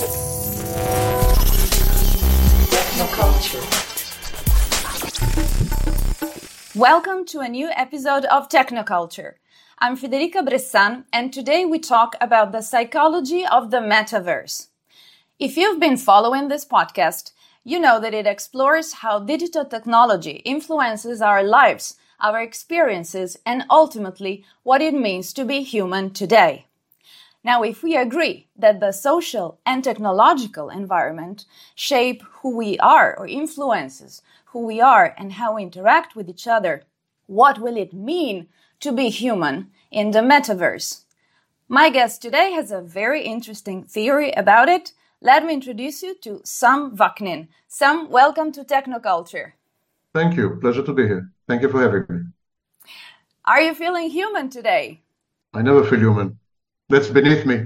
Welcome to a new episode of Technoculture. I'm Federica Bressan, and today we talk about the psychology of the metaverse. If you've been following this podcast, you know that it explores how digital technology influences our lives, our experiences, and ultimately what it means to be human today. Now, if we agree that the social and technological environment shape who we are or influences who we are and how we interact with each other, what will it mean to be human in the metaverse? My guest today has a very interesting theory about it. Let me introduce you to Sam Vaknin. Sam, welcome to Technoculture. Thank you. Pleasure to be here. Thank you for having me. Are you feeling human today? I never feel human. That's beneath me.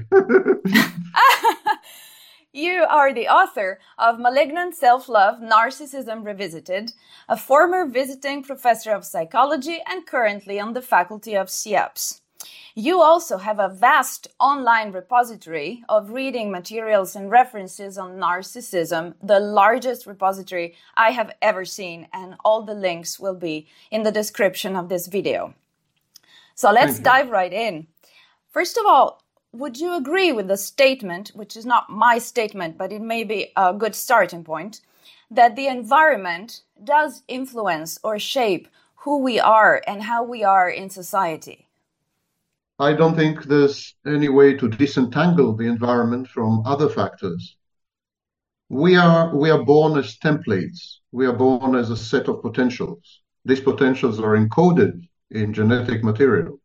You are the author of Malignant Self-Love, Narcissism Revisited, a former visiting professor of psychology and currently on the faculty of CIEPS. You also have a vast online repository of reading materials and references on narcissism, the largest repository I have ever seen, and all the links will be in the description of this video. So let's dive right in. First of all, would you agree with the statement, which is not my statement, but it may be a good starting point, that the environment does influence or shape who we are and how we are in society? I don't think there's any way to disentangle the environment from other factors. We are born as templates. We are born as a set of potentials. These potentials are encoded in genetic material.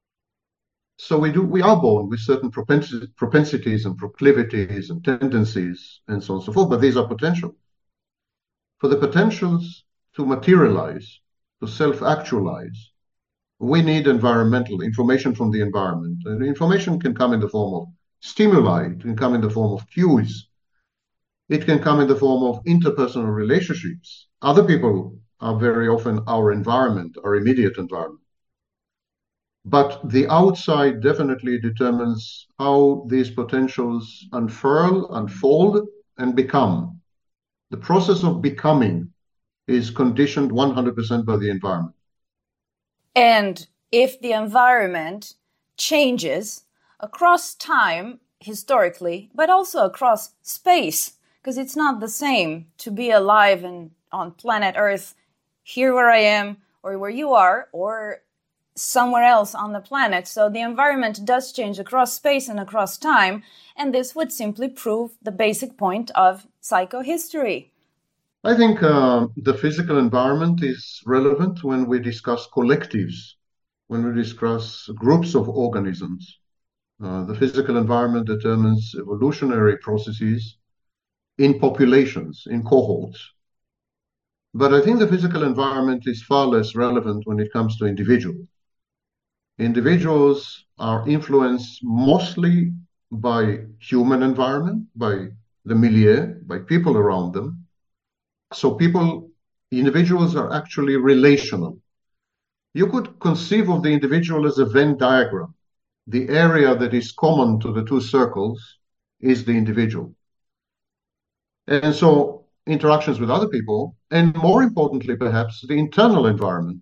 So we are born with certain propensities and proclivities and tendencies and so on and so forth, but these are potentials. For the potentials to materialize, to self-actualize, we need environmental information from the environment. And the information can come in the form of stimuli, it can come in the form of cues, it can come in the form of interpersonal relationships. Other people are very often our environment, our immediate environment. But the outside definitely determines how these potentials unfurl, unfold, and become. The process of becoming is conditioned 100% by the environment. And if the environment changes across time, historically, but also across space, because it's not the same to be alive on planet Earth, here where I am, or where you are, or somewhere else on the planet. So the environment does change across space and across time, and this would simply prove the basic point of psychohistory. I think the physical environment is relevant when we discuss collectives, when we discuss groups of organisms. The physical environment determines evolutionary processes in populations, in cohorts. But I think the physical environment is far less relevant when it comes to individuals. Individuals are influenced mostly by human environment, by the milieu, by people around them. So individuals are actually relational. You could conceive of the individual as a Venn diagram. The area that is common to the two circles is the individual. And so interactions with other people, and more importantly, perhaps, the internal environment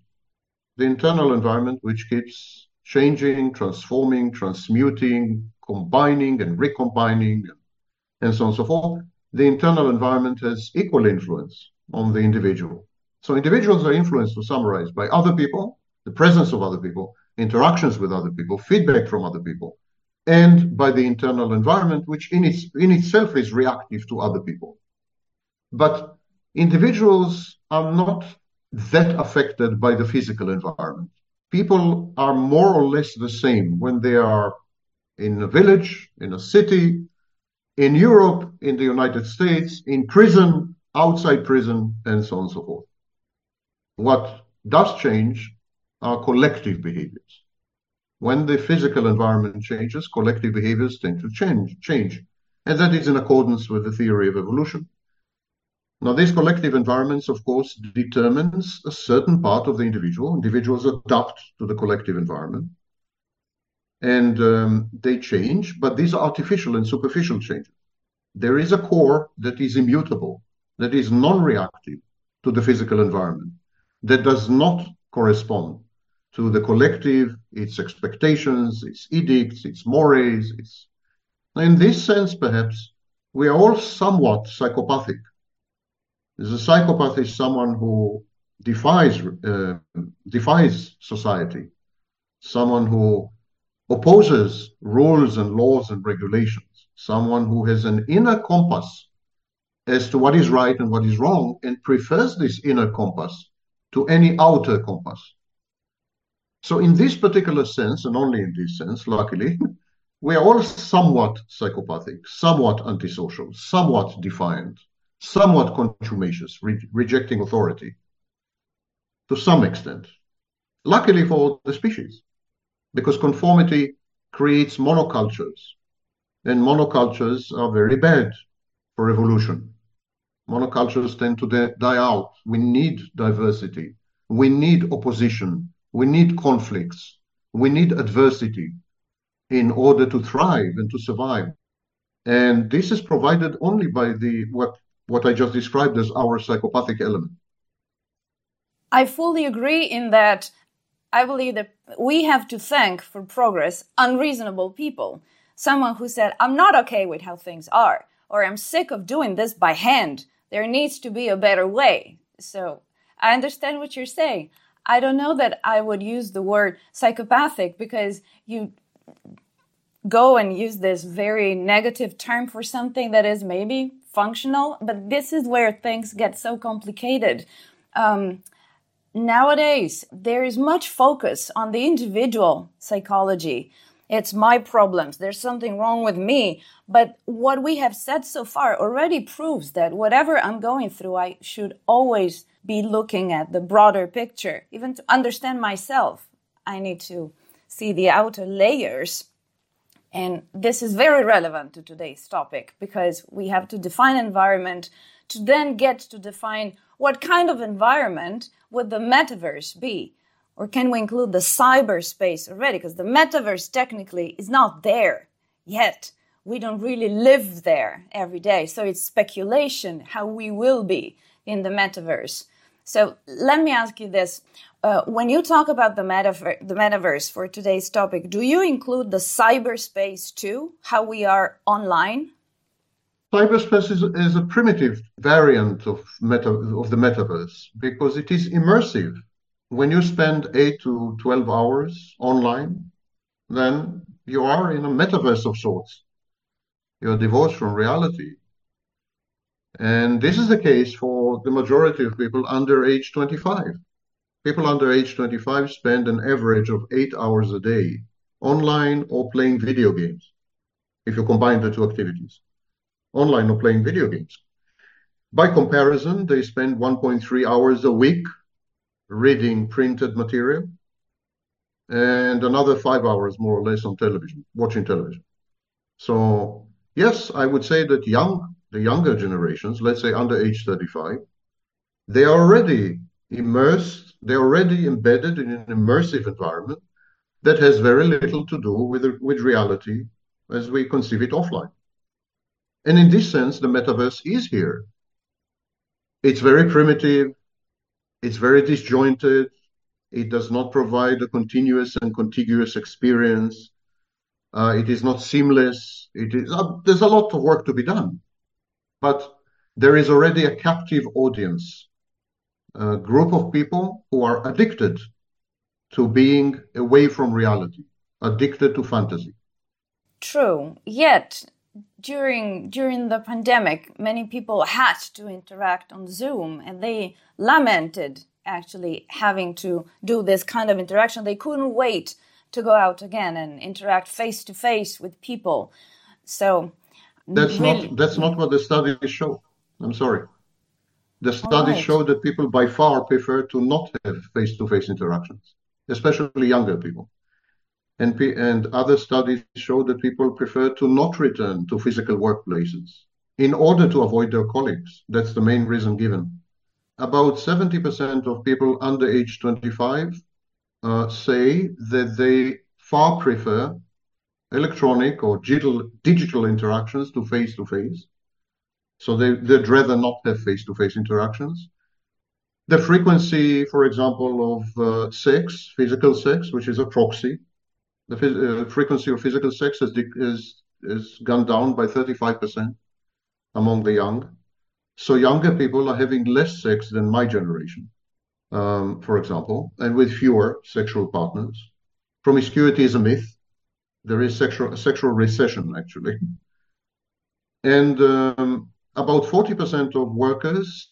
which keeps changing, transforming, transmuting, combining and recombining, and so on and so forth. The internal environment has equal influence on the individual. So individuals are influenced, to summarize, by other people, the presence of other people, interactions with other people, feedback from other people, and by the internal environment, which in itself is reactive to other people. But individuals are not that affected by the physical environment. People are more or less the same when they are in a village, in a city, in Europe, in the United States, in prison, outside prison, and so on and so forth. What does change are collective behaviors. When the physical environment changes, collective behaviors tend to change. And that is in accordance with the theory of evolution. Now, these collective environments, of course, determines a certain part of the individual. Individuals adapt to the collective environment. And they change, but these are artificial and superficial changes. there is a core that is immutable, that is non-reactive to the physical environment, that does not correspond to the collective, its expectations, its edicts, its mores. In this sense, perhaps, we are all somewhat psychopathic. The psychopath is someone who defies society, someone who opposes rules and laws and regulations, someone who has an inner compass as to what is right and what is wrong, and prefers this inner compass to any outer compass. So in this particular sense, and only in this sense, luckily, we are all somewhat psychopathic, somewhat antisocial, somewhat defiant, somewhat contumacious, rejecting authority to some extent. Luckily for the species, because conformity creates monocultures, and monocultures are very bad for evolution. Monocultures tend to die out. We need diversity. We need opposition. We need conflicts. We need adversity in order to thrive and to survive. And this is provided only by what I just described as our psychopathic element. I fully agree in that. I believe that we have to thank for progress unreasonable people. Someone who said, I'm not okay with how things are, or I'm sick of doing this by hand. There needs to be a better way. So I understand what you're saying. I don't know that I would use the word psychopathic, because you go and use this very negative term for something that is maybe functional, but this is where things get so complicated. Nowadays, there is much focus on the individual psychology. It's my problems. There's something wrong with me. But what we have said so far already proves that whatever I'm going through, I should always be looking at the broader picture. Even to understand myself, I need to see the outer layers. And this is very relevant to today's topic, because we have to define environment to then get to define what kind of environment would the metaverse be? Or can we include the cyberspace already? Because the metaverse technically is not there yet. We don't really live there every day. So it's speculation how we will be in the metaverse. So let me ask you this. When you talk about the metaverse for today's topic, do you include the cyberspace too? How we are online? Cyberspace is a primitive variant of the metaverse, because it is immersive. When you spend 8 to 12 hours online, then you are in a metaverse of sorts. You're divorced from reality. And this is the case for the majority of people under age 25. People under age 25 spend an average of 8 hours a day online or playing video games, if you combine the two activities. Online or playing video games. By comparison, they spend 1.3 hours a week reading printed material, and another 5 hours more or less on television, watching television. So yes, I would say that the younger generations, let's say under age 35, they are already immersed, they're already embedded in an immersive environment that has very little to do with reality as we conceive it offline. And in this sense, the metaverse is here. It's very primitive. It's very disjointed. It does not provide a continuous and contiguous experience. It is not seamless. There's a lot of work to be done. But there is already a captive audience, a group of people who are addicted to being away from reality, addicted to fantasy. True. Yet, during the pandemic, many people had to interact on Zoom, and they lamented actually having to do this kind of interaction. They couldn't wait to go out again and interact face to face with people. So that's not what the studies show. I'm sorry. The studies show that people by far prefer to not have face-to-face interactions, especially younger people. And other studies show that people prefer to not return to physical workplaces in order to avoid their colleagues. That's the main reason given. About 70% of people under age 25 say that they far prefer electronic or digital interactions to face-to-face, So they'd rather not have face-to-face interactions. The frequency, for example, of sex, physical sex, which is a proxy, the frequency of physical sex has gone down by 35% among the young. So younger people are having less sex than my generation, for example, and with fewer sexual partners. Promiscuity is a myth. There is a sexual recession, actually. And about 40% of workers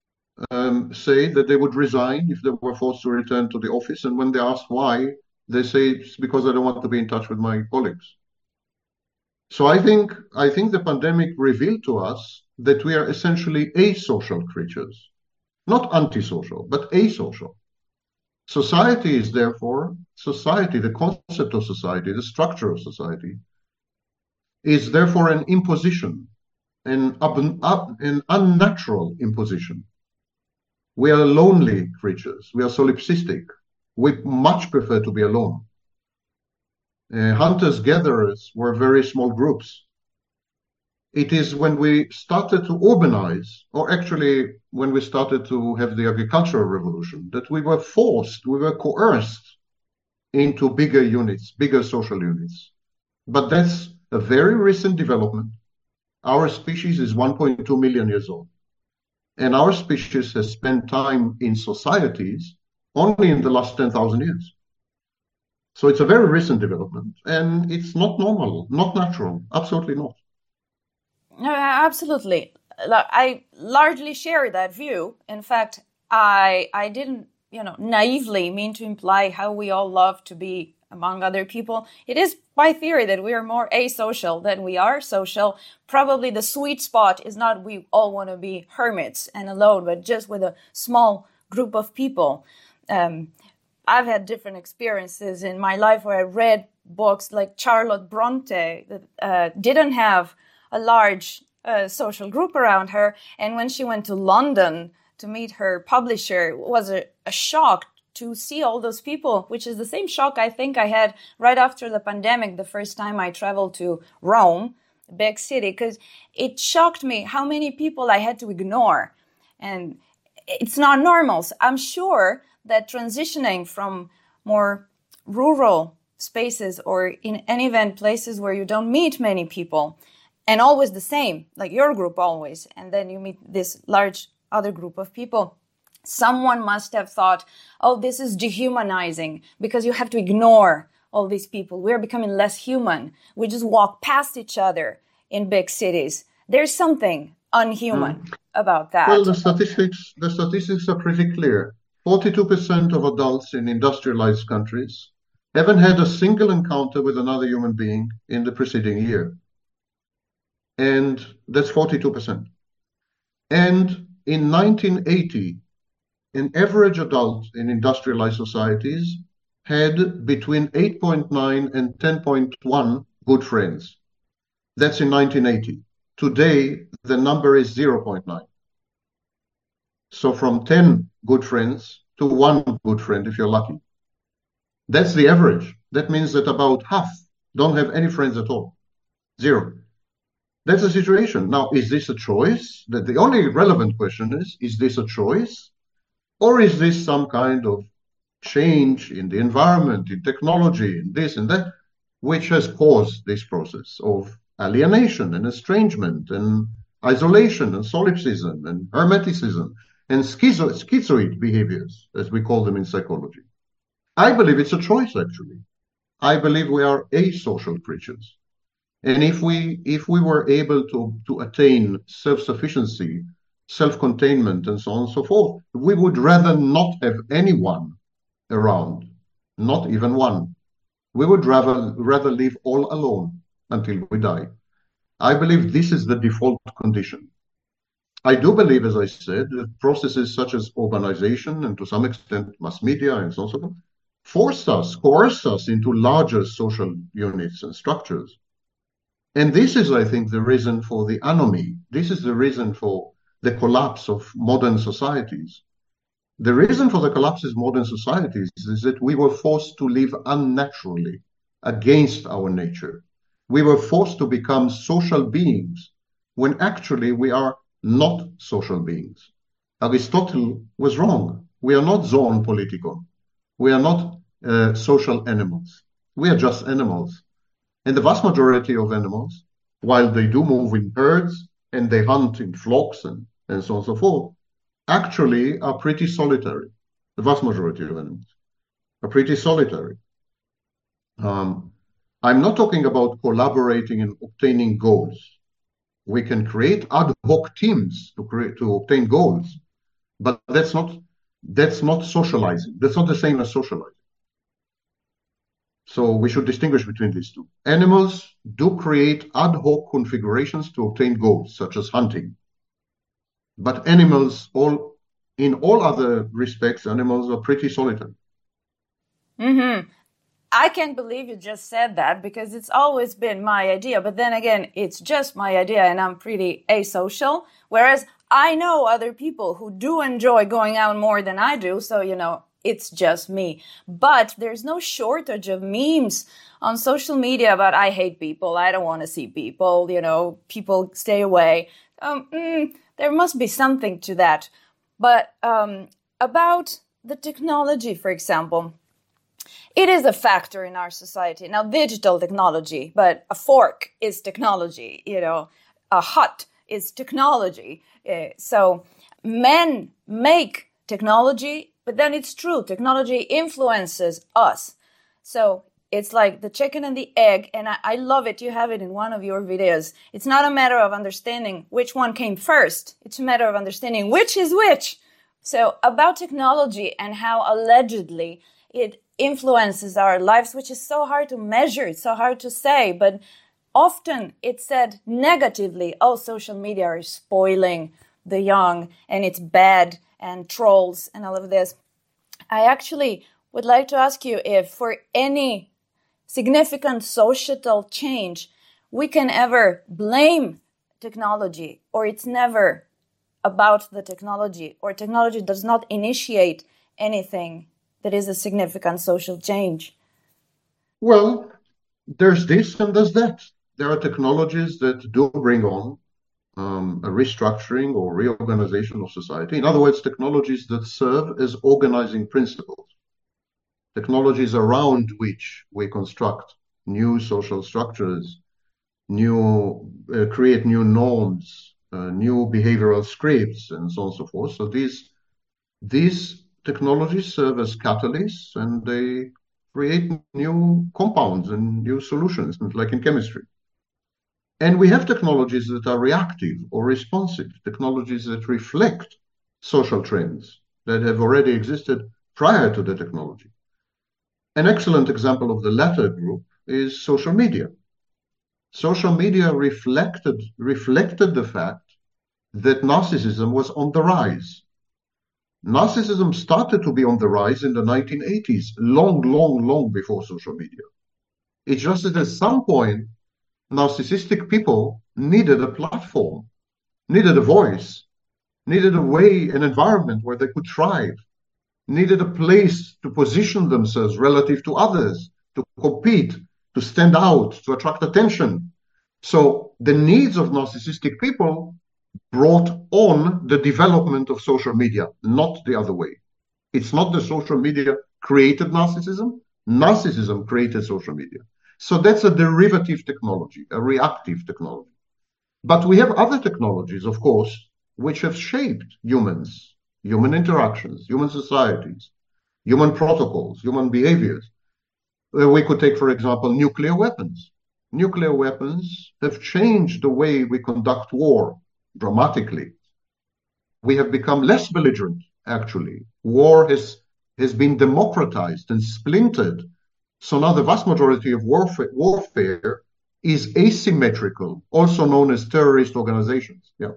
say that they would resign if they were forced to return to the office. And when they ask why, they say it's because I don't want to be in touch with my colleagues. So I think the pandemic revealed to us that we are essentially asocial creatures, not antisocial, but asocial. Society is therefore society, the concept of society, the structure of society, is therefore an imposition, an unnatural imposition. We are lonely creatures. We are solipsistic. We much prefer to be alone. Hunters-gatherers were very small groups. It is when we started to urbanize, or actually when we started to have the agricultural revolution, that we were coerced into bigger units, bigger social units. But that's a very recent development. Our species is 1.2 million years old. And our species has spent time in societies only in the last 10,000 years. So it's a very recent development, and it's not normal, not natural, absolutely not. No, absolutely. I largely share that view. In fact, I didn't, naively mean to imply how we all love to be among other people. It is by theory that we are more asocial than we are social. Probably the sweet spot is not we all want to be hermits and alone, but just with a small group of people. I've had different experiences in my life where I read books like Charlotte Bronte that didn't have a large social group around her. And when she went to London to meet her publisher, it was a shock to see all those people, which is the same shock I think I had right after the pandemic, the first time I traveled to Rome, a big city, because it shocked me how many people I had to ignore. And it's not normal. So I'm sure that transitioning from more rural spaces or in any event places where you don't meet many people and always the same, like your group always, and then you meet this large other group of people, someone must have thought, oh, this is dehumanizing because you have to ignore all these people. We're becoming less human. We just walk past each other in big cities. There's something unhuman about that. Well, the statistics are pretty clear. 42% of adults in industrialized countries haven't had a single encounter with another human being in the preceding year. And that's 42%. And in 1980, an average adult in industrialized societies had between 8.9 and 10.1 good friends. That's in 1980. Today, the number is 0.9. So from 10 good friends to 1 good friend, if you're lucky. That's the average. That means that about half don't have any friends at all. 0. That's the situation. Now, is this a choice? The only relevant question is this a choice? Or is this some kind of change in the environment, in technology, in this and that, which has caused this process of alienation and estrangement and isolation and solipsism and hermeticism and schizoid behaviors, as we call them in psychology? I believe it's a choice, actually. I believe we are asocial creatures. And if we were able to attain self-sufficiency, self-containment, and so on and so forth, we would rather not have anyone around, not even one. We would rather live all alone until we die. I believe this is the default condition. I do believe, as I said, that processes such as urbanization and to some extent mass media and so on and so forth, coerce us into larger social units and structures. And this is, I think, the reason for the anomie. This is the reason for the collapse of modern societies. The reason for the collapse of modern societies is that we were forced to live unnaturally against our nature. We were forced to become social beings when actually we are not social beings. Aristotle was wrong. We are not zoon politikon. We are not social animals. We are just animals. And the vast majority of animals, while they do move in herds and they hunt in flocks and so on and so forth, actually are pretty solitary. The vast majority of animals are pretty solitary. I'm not talking about collaborating and obtaining goals. We can create ad hoc teams to obtain goals, but that's not socializing. That's not the same as socializing. So we should distinguish between these two. Animals do create ad hoc configurations to obtain goals, such as hunting. But animals, in all other respects, animals are pretty solitary. Mm-hmm. I can't believe you just said that, because it's always been my idea. But then again, it's just my idea and I'm pretty asocial. Whereas I know other people who do enjoy going out more than I do. So, it's just me. But there's no shortage of memes on social media about I hate people, I don't want to see people, people stay away. There must be something to that. But about the technology, for example, it is a factor in our society. Now, digital technology, but a fork is technology, a hut is technology. So men make technology, but then it's true, technology influences us. So it's like the chicken and the egg, and I love it. You have it in one of your videos. It's not a matter of understanding which one came first. It's a matter of understanding which is which. So about technology and how allegedly it influences our lives, which is so hard to measure, it's so hard to say, but often it's said negatively, social media are spoiling the young and it's bad and trolls and all of this. I actually would like to ask you if for any significant societal change, we can ever blame technology, or it's never about the technology, or technology does not initiate anything that is a significant social change. Well, there's this and there's that. There are technologies that do bring on a restructuring or reorganization of society. In other words, technologies that serve as organizing principles, technologies around which we construct new social structures, create new norms, new behavioral scripts, and so on and so forth. So these technologies serve as catalysts, and they create new compounds and new solutions, like in chemistry. And we have technologies that are reactive or responsive, technologies that reflect social trends that have already existed prior to the technology. An excellent example of the latter group is social media. Social media reflected the fact that narcissism was on the rise. Narcissism started to be on the rise in the 1980s, long before social media. It's just that at some point, narcissistic people needed a platform, needed a voice, needed a way, an environment where they could thrive, needed a place to position themselves relative to others, to compete, to stand out, to attract attention. So the needs of narcissistic people brought on the development of social media, not the other way. It's not the social media created narcissism. Narcissism created social media. So that's a derivative technology, a reactive technology. But we have other technologies, of course, which have shaped humans, human interactions, human societies, human protocols, human behaviors. We could take, for example, nuclear weapons. Nuclear weapons have changed the way we conduct war dramatically. We have become less belligerent, actually. War has been democratized and splintered. So now the vast majority of warfare is asymmetrical, also known as terrorist organizations. Yeah.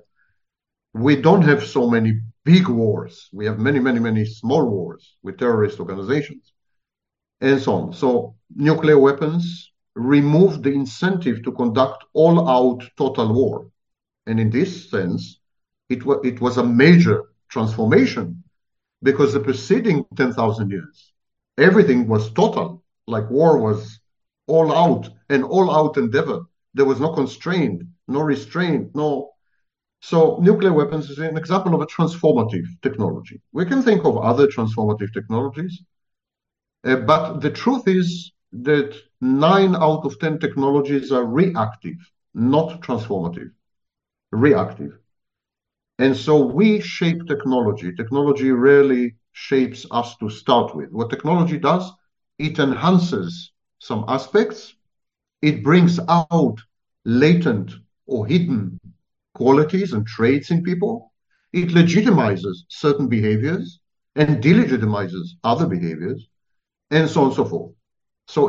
We don't have so many big wars. We have many small wars with terrorist organizations and so on. So nuclear weapons remove the incentive to conduct all-out total war. And in this sense, it was a major transformation, because the preceding 10,000 years, everything was total, like war was all out, an all-out endeavor. There was no constraint, no restraint, no. So nuclear weapons is an example of a transformative technology. We can think of other transformative technologies, but the truth is that 9 out of 10 technologies are reactive, not transformative, reactive. And so we shape technology. Technology rarely shapes us to start with. What technology does, it enhances some aspects, it brings out latent or hidden qualities and traits in people, it legitimizes certain behaviors and delegitimizes other behaviors, and so on and so forth. So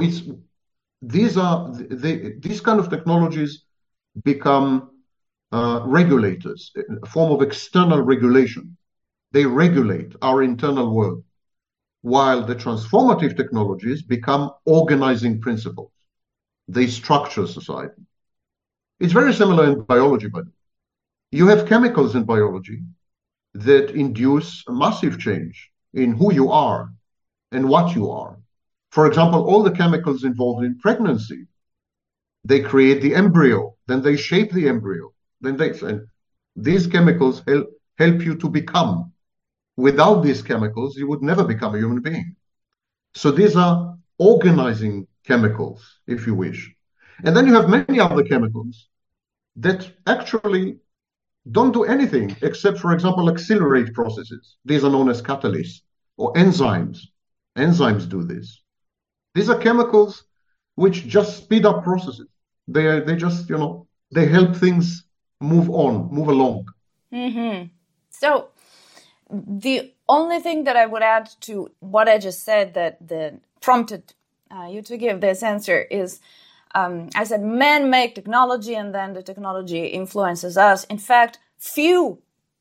these kind of technologies become regulators, a form of external regulation. They regulate our internal world, while the transformative technologies become organizing principles. They structure society. It's very similar in biology, by the way. You have chemicals in biology that induce a massive change in who you are and what you are. For example, all the chemicals involved in pregnancy, they create the embryo, then they shape the embryo, and these chemicals help you to become. Without these chemicals, you would never become a human being. So these are organizing chemicals, if you wish. And then you have many other chemicals that actually don't do anything except, for example, accelerate processes. These are known as catalysts or enzymes. Enzymes do this. These are chemicals which just speed up processes. They just, they help things move on, move along. Mm-hmm. So the only thing that I would add to what I just said that prompted you to give this answer is, I said men make technology and then the technology influences us. In fact, few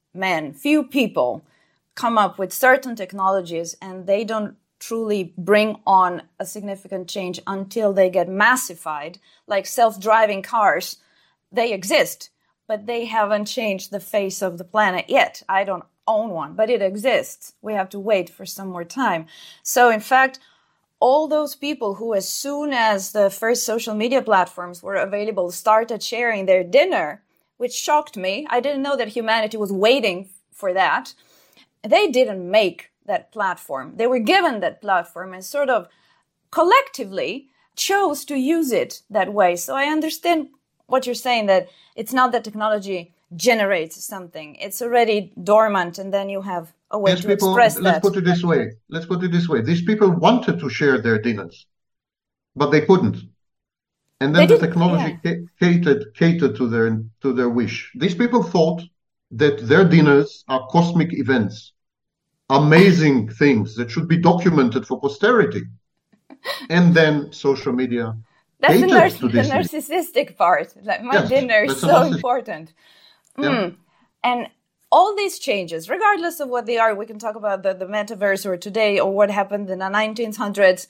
people come up with certain technologies and they don't truly bring on a significant change until they get massified, like self-driving cars. They exist, but they haven't changed the face of the planet yet. I don't own one, but it exists. We have to wait for some more time. So in fact, all those people who, as soon as the first social media platforms were available, started sharing their dinner, which shocked me. I didn't know that humanity was waiting for that. They didn't make that platform. They were given that platform and sort of collectively chose to use it that way. So I understand what you're saying, that it's not that technology generates something. It's already dormant, and then you have a way to express that. Let's put it this way. These people wanted to share their dinners, but they couldn't. And then the technology catered to their wish. These people thought that their dinners are cosmic events, amazing things that should be documented for posterity. And then social media That's the narcissistic part. Like my dinner is so important. Yeah. And all these changes, regardless of what they are, we can talk about the metaverse or today or what happened in the 1900s.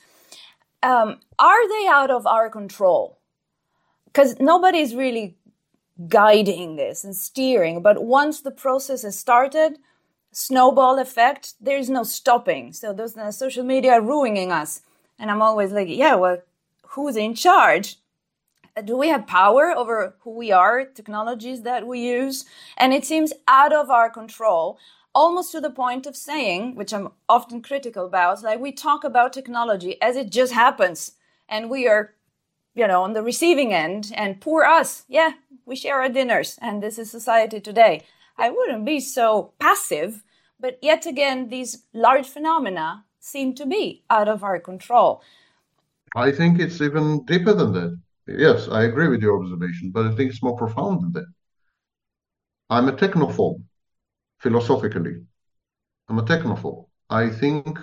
Are they out of our control? Because nobody's really guiding this and steering. But once the process has started, snowball effect, there's no stopping. So those social media are ruining us. And I'm always like, yeah, well, who's in charge? Do we have power over who we are, technologies that we use? And it seems out of our control, almost to the point of saying, which I'm often critical about, like we talk about technology as it just happens. And we are, on the receiving end, and poor us. Yeah, we share our dinners, and this is society today. I wouldn't be so passive, but yet again, these large phenomena seem to be out of our control. I think it's even deeper than that. Yes, I agree with your observation, but I think it's more profound than that. I'm a technophobe, philosophically. I'm a technophobe. I think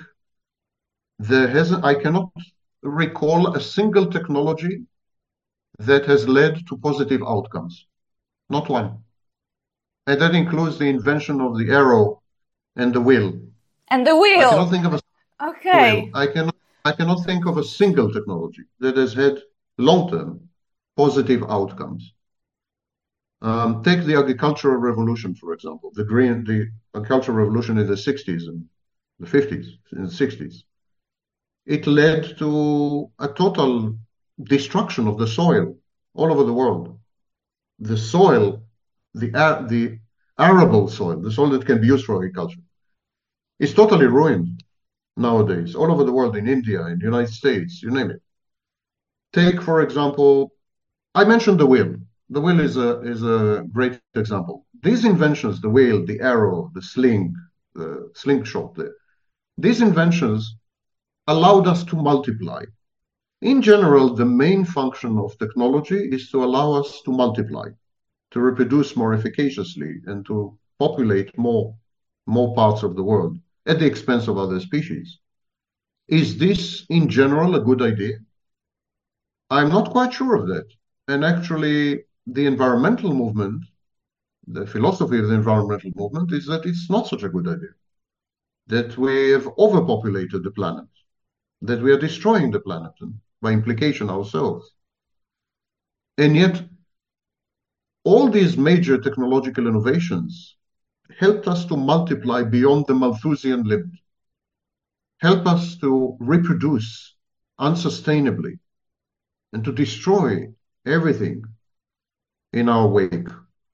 I cannot recall a single technology that has led to positive outcomes. Not one. And that includes the invention of the arrow and the wheel. And the wheel. I cannot think of Okay. I cannot think of a single technology that has had long-term positive outcomes. Take the agricultural revolution, for example, the agricultural revolution in the 60s and the 50s, in the 60s. It led to a total destruction of the soil all over the world. the soil, the arable soil, the soil that can be used for agriculture, is totally ruined nowadays, all over the world, in India, in the United States, you name it. Take, for example, I mentioned the wheel. The wheel is a great example. These inventions, the wheel, the arrow, the slingshot, these inventions allowed us to multiply. In general, the main function of technology is to allow us to multiply, to reproduce more efficaciously, and to populate more parts of the world at the expense of other species. Is this, in general, a good idea? I'm not quite sure of that. And actually, the environmental movement, the philosophy of the environmental movement is that it's not such a good idea, that we have overpopulated the planet, that we are destroying the planet, and by implication ourselves. And yet, all these major technological innovations helped us to multiply beyond the Malthusian limit, help us to reproduce unsustainably, and to destroy everything in our wake.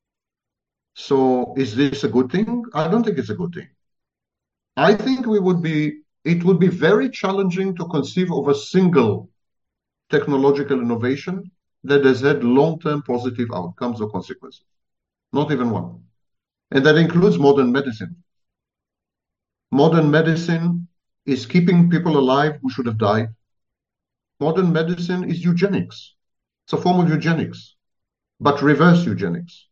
So is this a good thing? I don't think it's a good thing. I think it would be very challenging to conceive of a single technological innovation that has had long-term positive outcomes or consequences. Not even one. And that includes modern medicine. Modern medicine is keeping people alive who should have died. Modern medicine is eugenics. It's a form of eugenics, but reverse eugenics.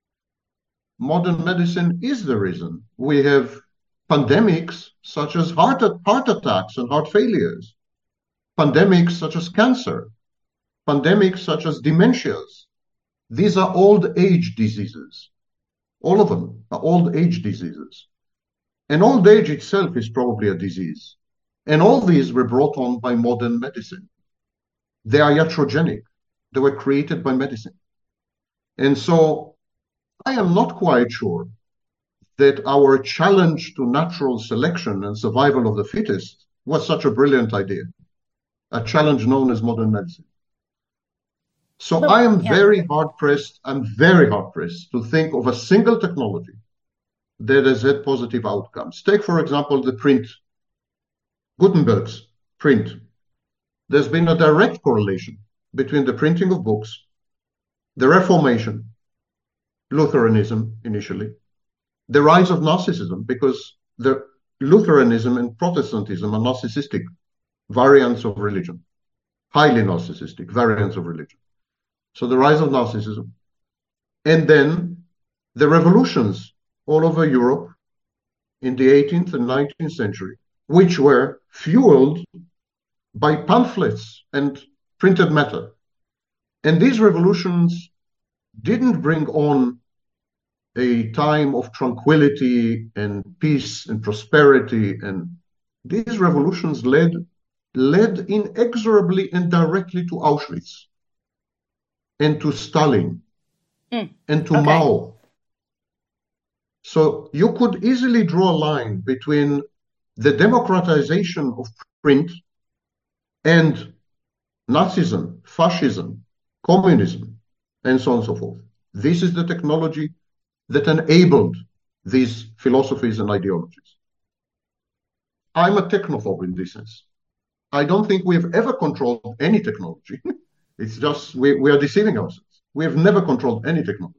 Modern medicine is the reason we have pandemics such as heart attacks and heart failures, pandemics such as cancer, pandemics such as dementias. These are old age diseases. All of them are old age diseases. And old age itself is probably a disease. And all these were brought on by modern medicine. They are iatrogenic. They were created by medicine. And so I am not quite sure that our challenge to natural selection and survival of the fittest was such a brilliant idea, a challenge known as modern medicine. So I am very hard-pressed, to think of a single technology that has had positive outcomes. Take, for example, the print, Gutenberg's print. There's been a direct correlation between the printing of books, the Reformation, Lutheranism initially, the rise of narcissism, because the Lutheranism and Protestantism are narcissistic variants of religion, highly narcissistic variants of religion. So the rise of narcissism. And then the revolutions all over Europe in the 18th and 19th century, which were fueled by pamphlets and printed matter. And these revolutions didn't bring on a time of tranquility and peace and prosperity. And these revolutions led inexorably and directly to Auschwitz and to Stalin and to Mao. So you could easily draw a line between the democratization of print and Nazism, fascism, communism, and so on and so forth. This is the technology that enabled these philosophies and ideologies. I'm a technophobe in this sense. I don't think we've ever controlled any technology. It's just we are deceiving ourselves. We have never controlled any technology.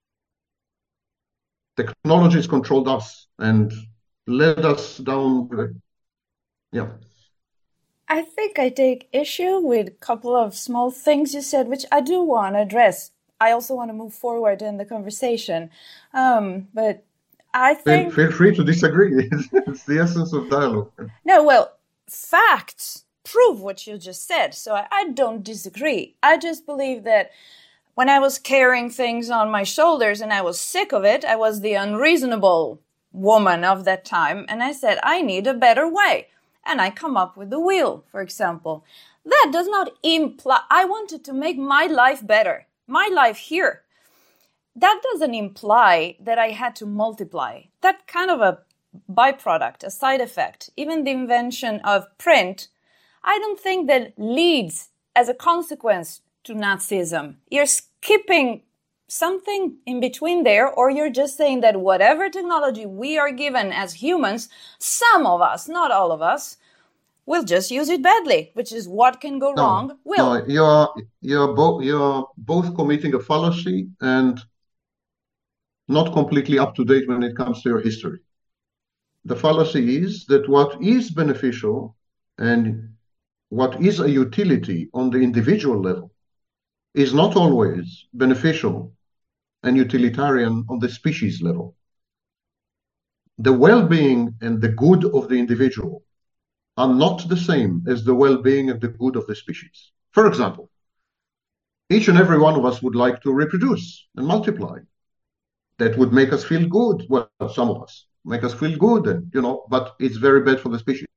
Technology has controlled us and led us down. Yeah. I think I take issue with a couple of small things you said, which I do want to address. I also want to move forward in the conversation. But I think... Feel free to disagree. It's the essence of dialogue. No, well, facts prove what you just said. So I don't disagree. I just believe that when I was carrying things on my shoulders and I was sick of it, I was the unreasonable woman of that time. And I said, I need a better way. And I come up with the wheel, for example. That does not imply... I wanted to make my life better. My life here. That doesn't imply that I had to multiply. That kind of a byproduct, a side effect. Even the invention of print, I don't think that leads as a consequence to Nazism. You're skipping something in between there, or you're just saying that whatever technology we are given as humans, some of us, not all of us, will just use it badly, which is what can go wrong. No, you're both committing a fallacy and not completely up to date when it comes to your history. The fallacy is that what is beneficial and what is a utility on the individual level is not always beneficial and utilitarian on the species level. The well-being and the good of the individual are not the same as the well-being and the good of the species. For example, each and every one of us would like to reproduce and multiply. That would make us feel good. Well, some of us make us feel good, and but it's very bad for the species.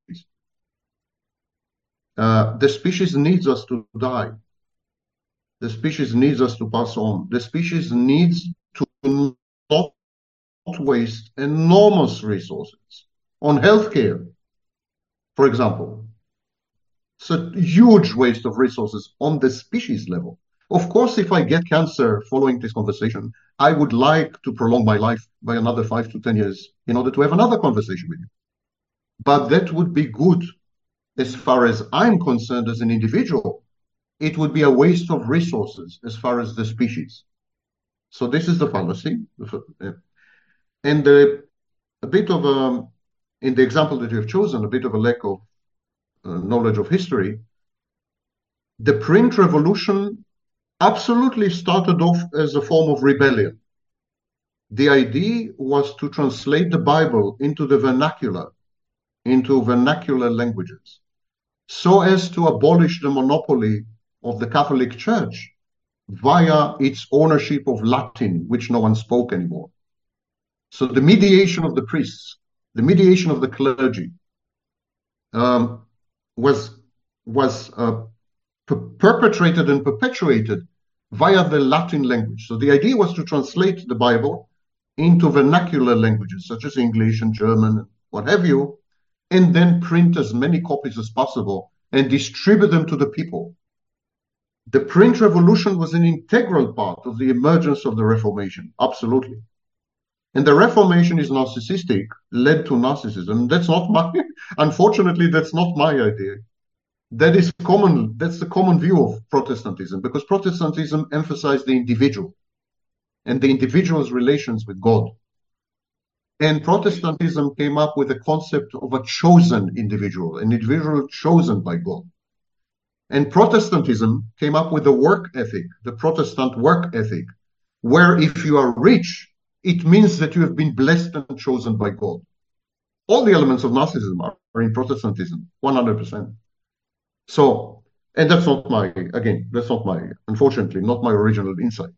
The species needs us to die. The species needs us to pass on. The species needs to not waste enormous resources on healthcare, for example. It's a huge waste of resources on the species level. Of course, if I get cancer following this conversation, I would like to prolong my life by another 5 to 10 years in order to have another conversation with you. But that would be good as far as I'm concerned as an individual. It would be a waste of resources as far as the species. So this is the fallacy. And a bit of, in the example that you have chosen, a bit of a lack of knowledge of history. The print revolution absolutely started off as a form of rebellion. The idea was to translate the Bible into the vernacular, into vernacular languages, so as to abolish the monopoly of the Catholic Church via its ownership of Latin, which no one spoke anymore. So the mediation of the priests, the mediation of the clergy, was perpetrated and perpetuated via the Latin language. So the idea was to translate the Bible into vernacular languages, such as English and German, and what have you, and then print as many copies as possible and distribute them to the people. The print revolution was an integral part of the emergence of the Reformation, absolutely. And the Reformation is narcissistic, led to narcissism. That's not my, unfortunately, that's not my idea. That is common, that's the common view of Protestantism, because Protestantism emphasized the individual and the individual's relations with God. And Protestantism came up with the concept of a chosen individual, an individual chosen by God. And Protestantism came up with the work ethic, the Protestant work ethic, where if you are rich, it means that you have been blessed and chosen by God. All the elements of narcissism are in Protestantism, 100%. So, and that's not my, again, that's not my, unfortunately, not my original insight.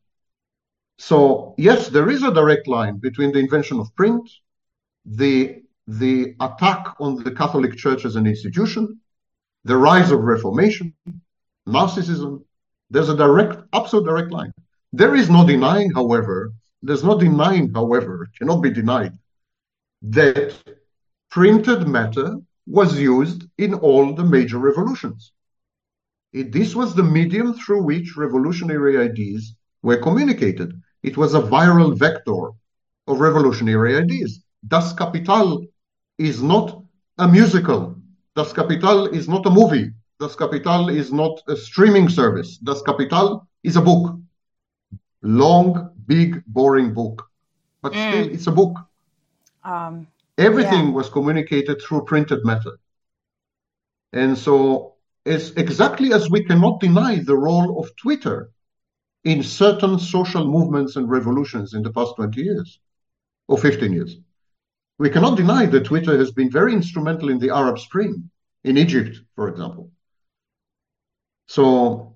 So, yes, there is a direct line between the invention of print, the attack on the Catholic Church as an institution, the rise of Reformation, narcissism. There's a direct, absolute direct line. There is no denying, however, cannot be denied, that printed matter was used in all the major revolutions. This was the medium through which revolutionary ideas were communicated. It was a viral vector of revolutionary ideas. Das Kapital is not a musical. Das Kapital is not a movie. Das Kapital is not a streaming service. Das Kapital is a book. Long, big, boring book. But still, it's a book. Everything was communicated through printed matter. And so it's exactly as we cannot deny the role of Twitter in certain social movements and revolutions in the past 20 years or 15 years. We cannot deny that Twitter has been very instrumental in the Arab Spring, in Egypt, for example. So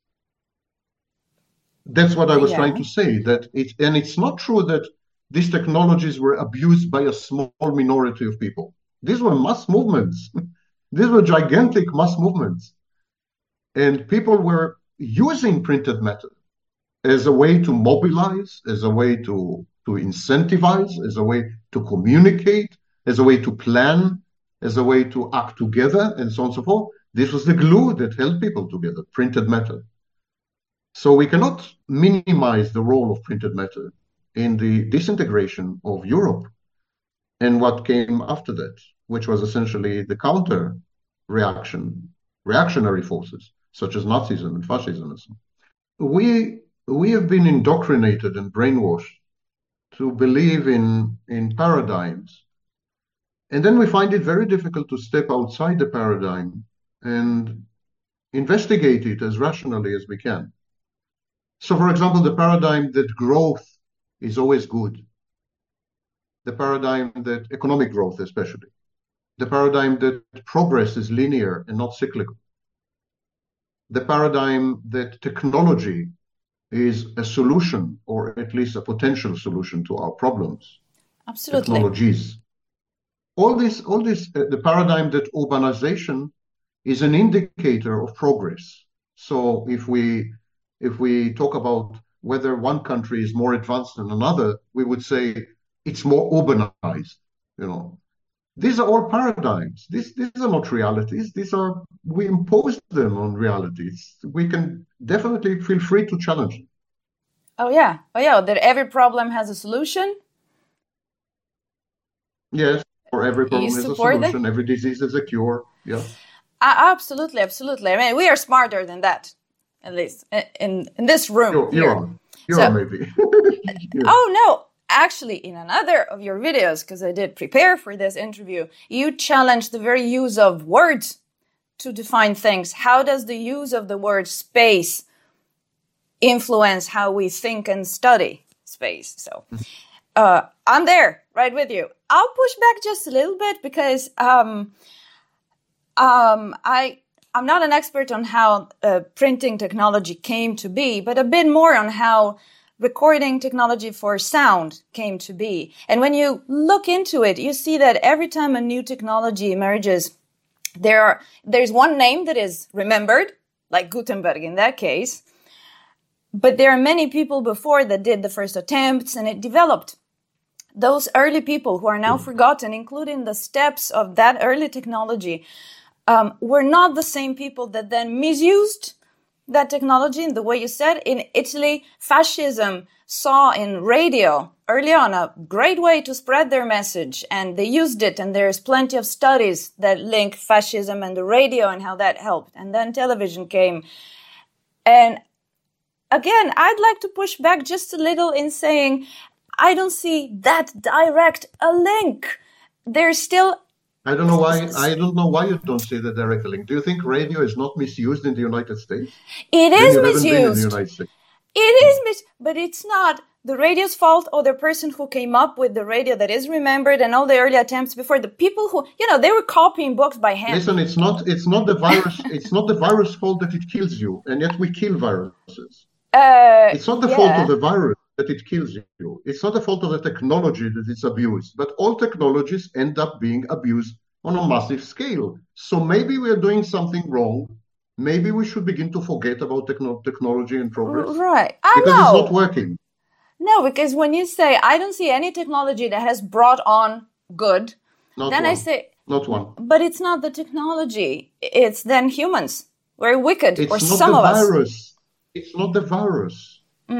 that's what I was trying to say, that it's not true that these technologies were abused by a small minority of people. These were mass movements. These were gigantic mass movements. And people were using printed matter as a way to mobilize, as a way to incentivize, as a way to communicate, as a way to plan, as a way to act together, and so on and so forth. This was the glue that held people together, printed matter. So we cannot minimize the role of printed matter in the disintegration of Europe and what came after that, which was essentially the counter reactionary forces, such as Nazism and fascism and so on. We have been indoctrinated and brainwashed to believe in paradigms. And then we find it very difficult to step outside the paradigm and investigate it as rationally as we can. So, for example, the paradigm that growth is always good, the paradigm that economic growth, especially, the paradigm that progress is linear and not cyclical, the paradigm that technology is a solution, or at least a potential solution to our problems. Absolutely. Technologies. All this, the paradigm that urbanization is an indicator of progress. So if we talk about whether one country is more advanced than another, we would say it's more urbanized. These are all paradigms. These are not realities. We impose them on realities. We can definitely feel free to challenge them. Oh yeah. That every problem has a solution. Yes, or every problem has a solution. Every disease has a cure. Yeah. Absolutely. I mean, we are smarter than that, at least in this room. You are maybe. Yeah. Oh no. Actually, in another of your videos, because I did prepare for this interview, you challenged the very use of words to define things. How does the use of the word space influence how we think and study space? So I'm there, right with you. I'll push back just a little bit because I'm not an expert on how printing technology came to be, but a bit more on how recording technology for sound came to be. And when you look into it, you see that every time a new technology emerges, there's one name that is remembered, like Gutenberg in that case, but there are many people before that did the first attempts and it developed. Those early people who are now forgotten, including the steps of that early technology, were not the same people that then misused that technology in the way you said. In Italy, fascism saw in radio early on a great way to spread their message, and they used it, and there's plenty of studies that link fascism and the radio and how that helped. And then television came. And again, I'd like to push back just a little in saying I don't see that direct a link. There's still I don't know why you don't see the direct link. Do you think radio is not misused in the United States? It is misused. Been in the United States. It is but it's not the radio's fault or the person who came up with the radio that is remembered and all the early attempts before. The people who, they were copying books by hand. Listen, it's not the virus. It's not the virus' fault that it kills you, and yet we kill viruses. It's not the fault of the virus that it kills you. It's not the fault of the technology that it's abused, but all technologies end up being abused on a massive scale. So maybe we are doing something wrong. Maybe we should begin to forget about technology and progress. Right. Because it's not working. No, because when you say, I don't see any technology that has brought on good, I say... Not one. But it's not the technology. It's then humans. We're wicked, or some of us. It's not the virus.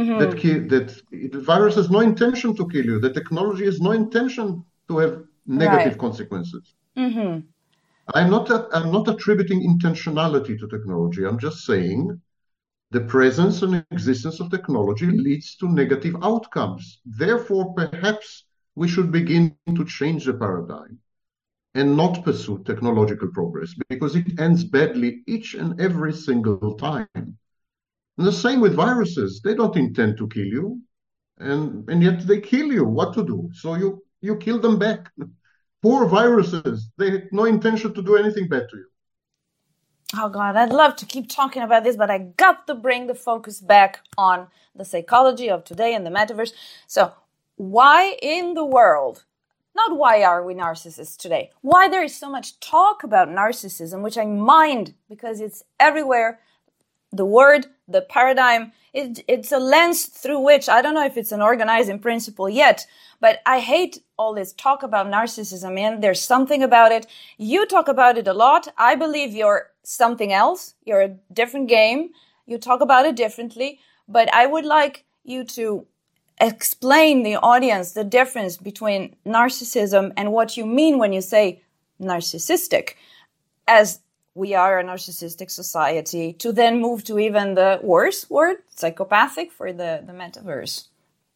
The virus has no intention to kill you. The technology has no intention to have negative consequences. Mm-hmm. I'm not attributing intentionality to technology. I'm just saying the presence and existence of technology leads to negative outcomes. Therefore, perhaps we should begin to change the paradigm and not pursue technological progress because it ends badly each and every single time. And the same with viruses. They don't intend to kill you, and yet they kill you. What to do? So you kill them back. Poor viruses. They had no intention to do anything bad to you. Oh, God, I'd love to keep talking about this, but I got to bring the focus back on the psychology of today and the metaverse. So why in the world, not why are we narcissists today, why there is so much talk about narcissism, which I mind because it's everywhere. The word, the paradigm, it's a lens through which, I don't know if it's an organizing principle yet, but I hate all this talk about narcissism, and there's something about it. You talk about it a lot. I believe you're something else. You're a different game. You talk about it differently, but I would like you to explain the audience the difference between narcissism and what you mean when you say narcissistic, as we are a narcissistic society, to then move to even the worse word, psychopathic, for the metaverse.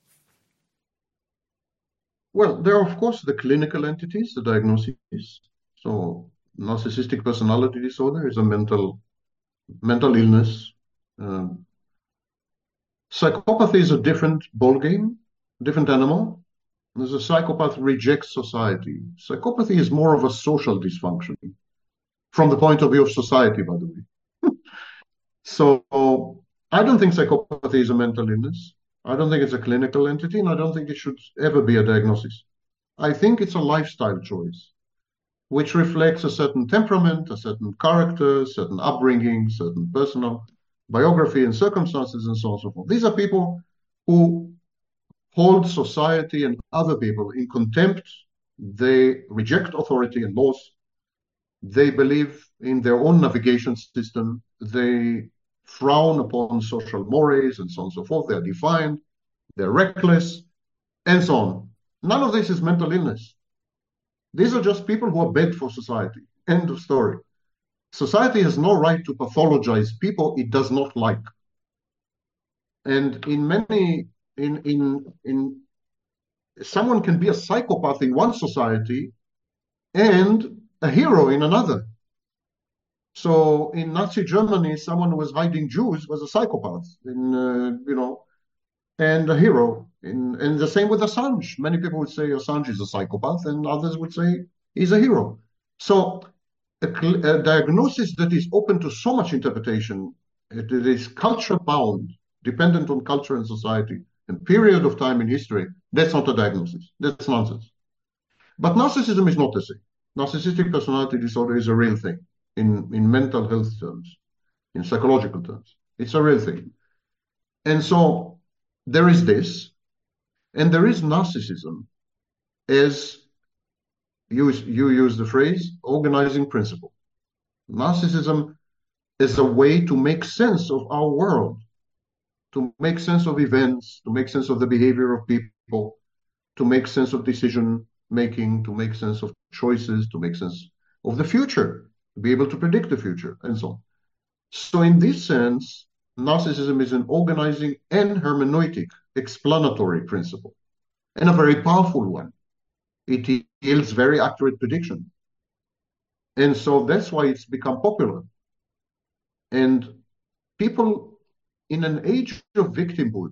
Well, there are, of course, the clinical entities, the diagnoses. So narcissistic personality disorder is a mental illness. Psychopathy is a different ballgame, different animal. There's a psychopath rejects society. Psychopathy is more of a social dysfunction from the point of view of society, by the way. So I don't think psychopathy is a mental illness. I don't think it's a clinical entity, and I don't think it should ever be a diagnosis. I think it's a lifestyle choice, which reflects a certain temperament, a certain character, certain upbringing, certain personal biography and circumstances, and so on and so forth. These are people who hold society and other people in contempt. They reject authority and laws. They believe in their own navigation system. They frown upon social mores and so on and so forth. They're defiant, they're reckless, and so on. None of this is mental illness. These are just people who are bad for society. End of story. Society has no right to pathologize people it does not like. And someone can be a psychopath in one society and a hero in another. So in Nazi Germany, someone who was hiding Jews was a psychopath, and a hero. And the same with Assange. Many people would say Assange is a psychopath, and others would say he's a hero. So a diagnosis that is open to so much interpretation, it is culture bound, dependent on culture and society, and period of time in history, that's not a diagnosis. That's nonsense. But narcissism is not the same. Narcissistic personality disorder is a real thing in mental health terms, in psychological terms. It's a real thing. And so there is this, and there is narcissism as you use the phrase organizing principle. Narcissism is a way to make sense of our world, to make sense of events, to make sense of the behavior of people, to make sense of decision making, to make sense of choices, to make sense of the future, to be able to predict the future, and so on. So in this sense, narcissism is an organizing and hermeneutic explanatory principle, and a very powerful one. It yields very accurate prediction. And so that's why it's become popular. And people in an age of victimhood,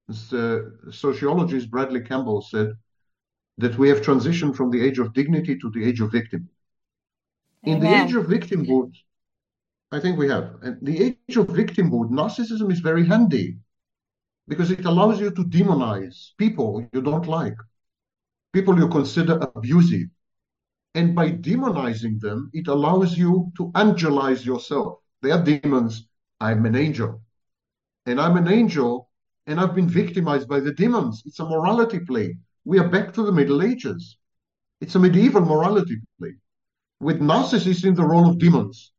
sociologist Bradley Campbell said that we have transitioned from the age of dignity to the age of victimhood. In the age of victimhood, I think we have. And the age of victimhood, narcissism is very handy because it allows you to demonize people you don't like, people you consider abusive. And by demonizing them, it allows you to angelize yourself. They are demons. I'm an angel. And I'm an angel, and I've been victimized by the demons. It's a morality play. We are back to the Middle Ages. It's a medieval morality play with narcissists in the role of demons.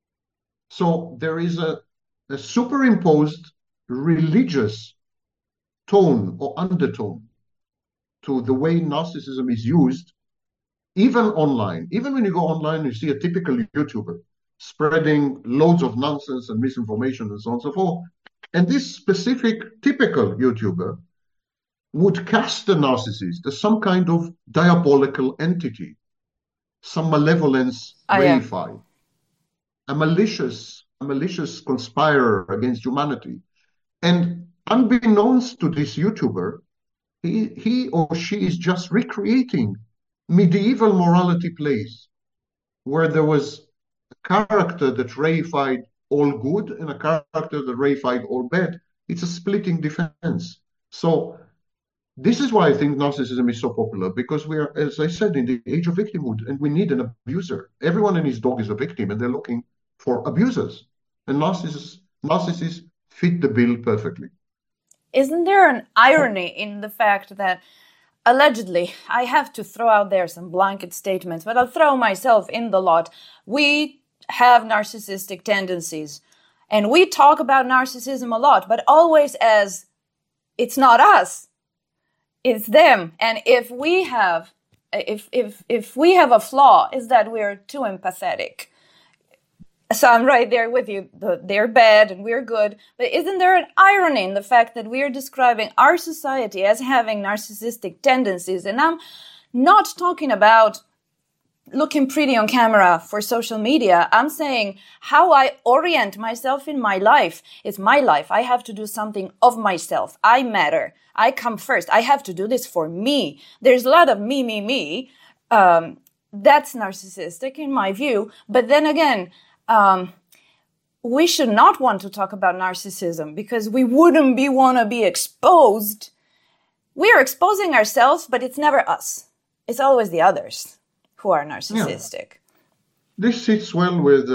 So there is a superimposed religious tone or undertone to the way narcissism is used, even online. Even when you go online, you see a typical YouTuber spreading loads of nonsense and misinformation and so on and so forth. And this specific typical YouTuber would cast the narcissist as some kind of diabolical entity, some malevolence reified, a malicious conspirer against humanity. And unbeknownst to this YouTuber, he or she is just recreating medieval morality plays where there was a character that reified all good and a character that reified all bad. It's a splitting defense. So this is why I think narcissism is so popular, because we are, as I said, in the age of victimhood, and we need an abuser. Everyone and his dog is a victim, and they're looking for abusers. And narcissists fit the bill perfectly. Isn't there an irony in the fact that allegedly, I have to throw out there some blanket statements, but I'll throw myself in the lot. We have narcissistic tendencies. And we talk about narcissism a lot, but always as it's not us, it's them. And if we have a flaw, is that we're too empathetic. So I'm right there with you. They're bad and we're good. But isn't there an irony in the fact that we are describing our society as having narcissistic tendencies? And I'm not talking about looking pretty on camera for social media. I'm saying how I orient myself in my life. It's my life. I have to do something of myself. I matter. I come first. I have to do this for me. There's a lot of me. That's narcissistic in my view. But then again, we should not want to talk about narcissism because we wouldn't want to be exposed. We are exposing ourselves, but it's never us. It's always the others who are narcissistic. Yeah. This sits well with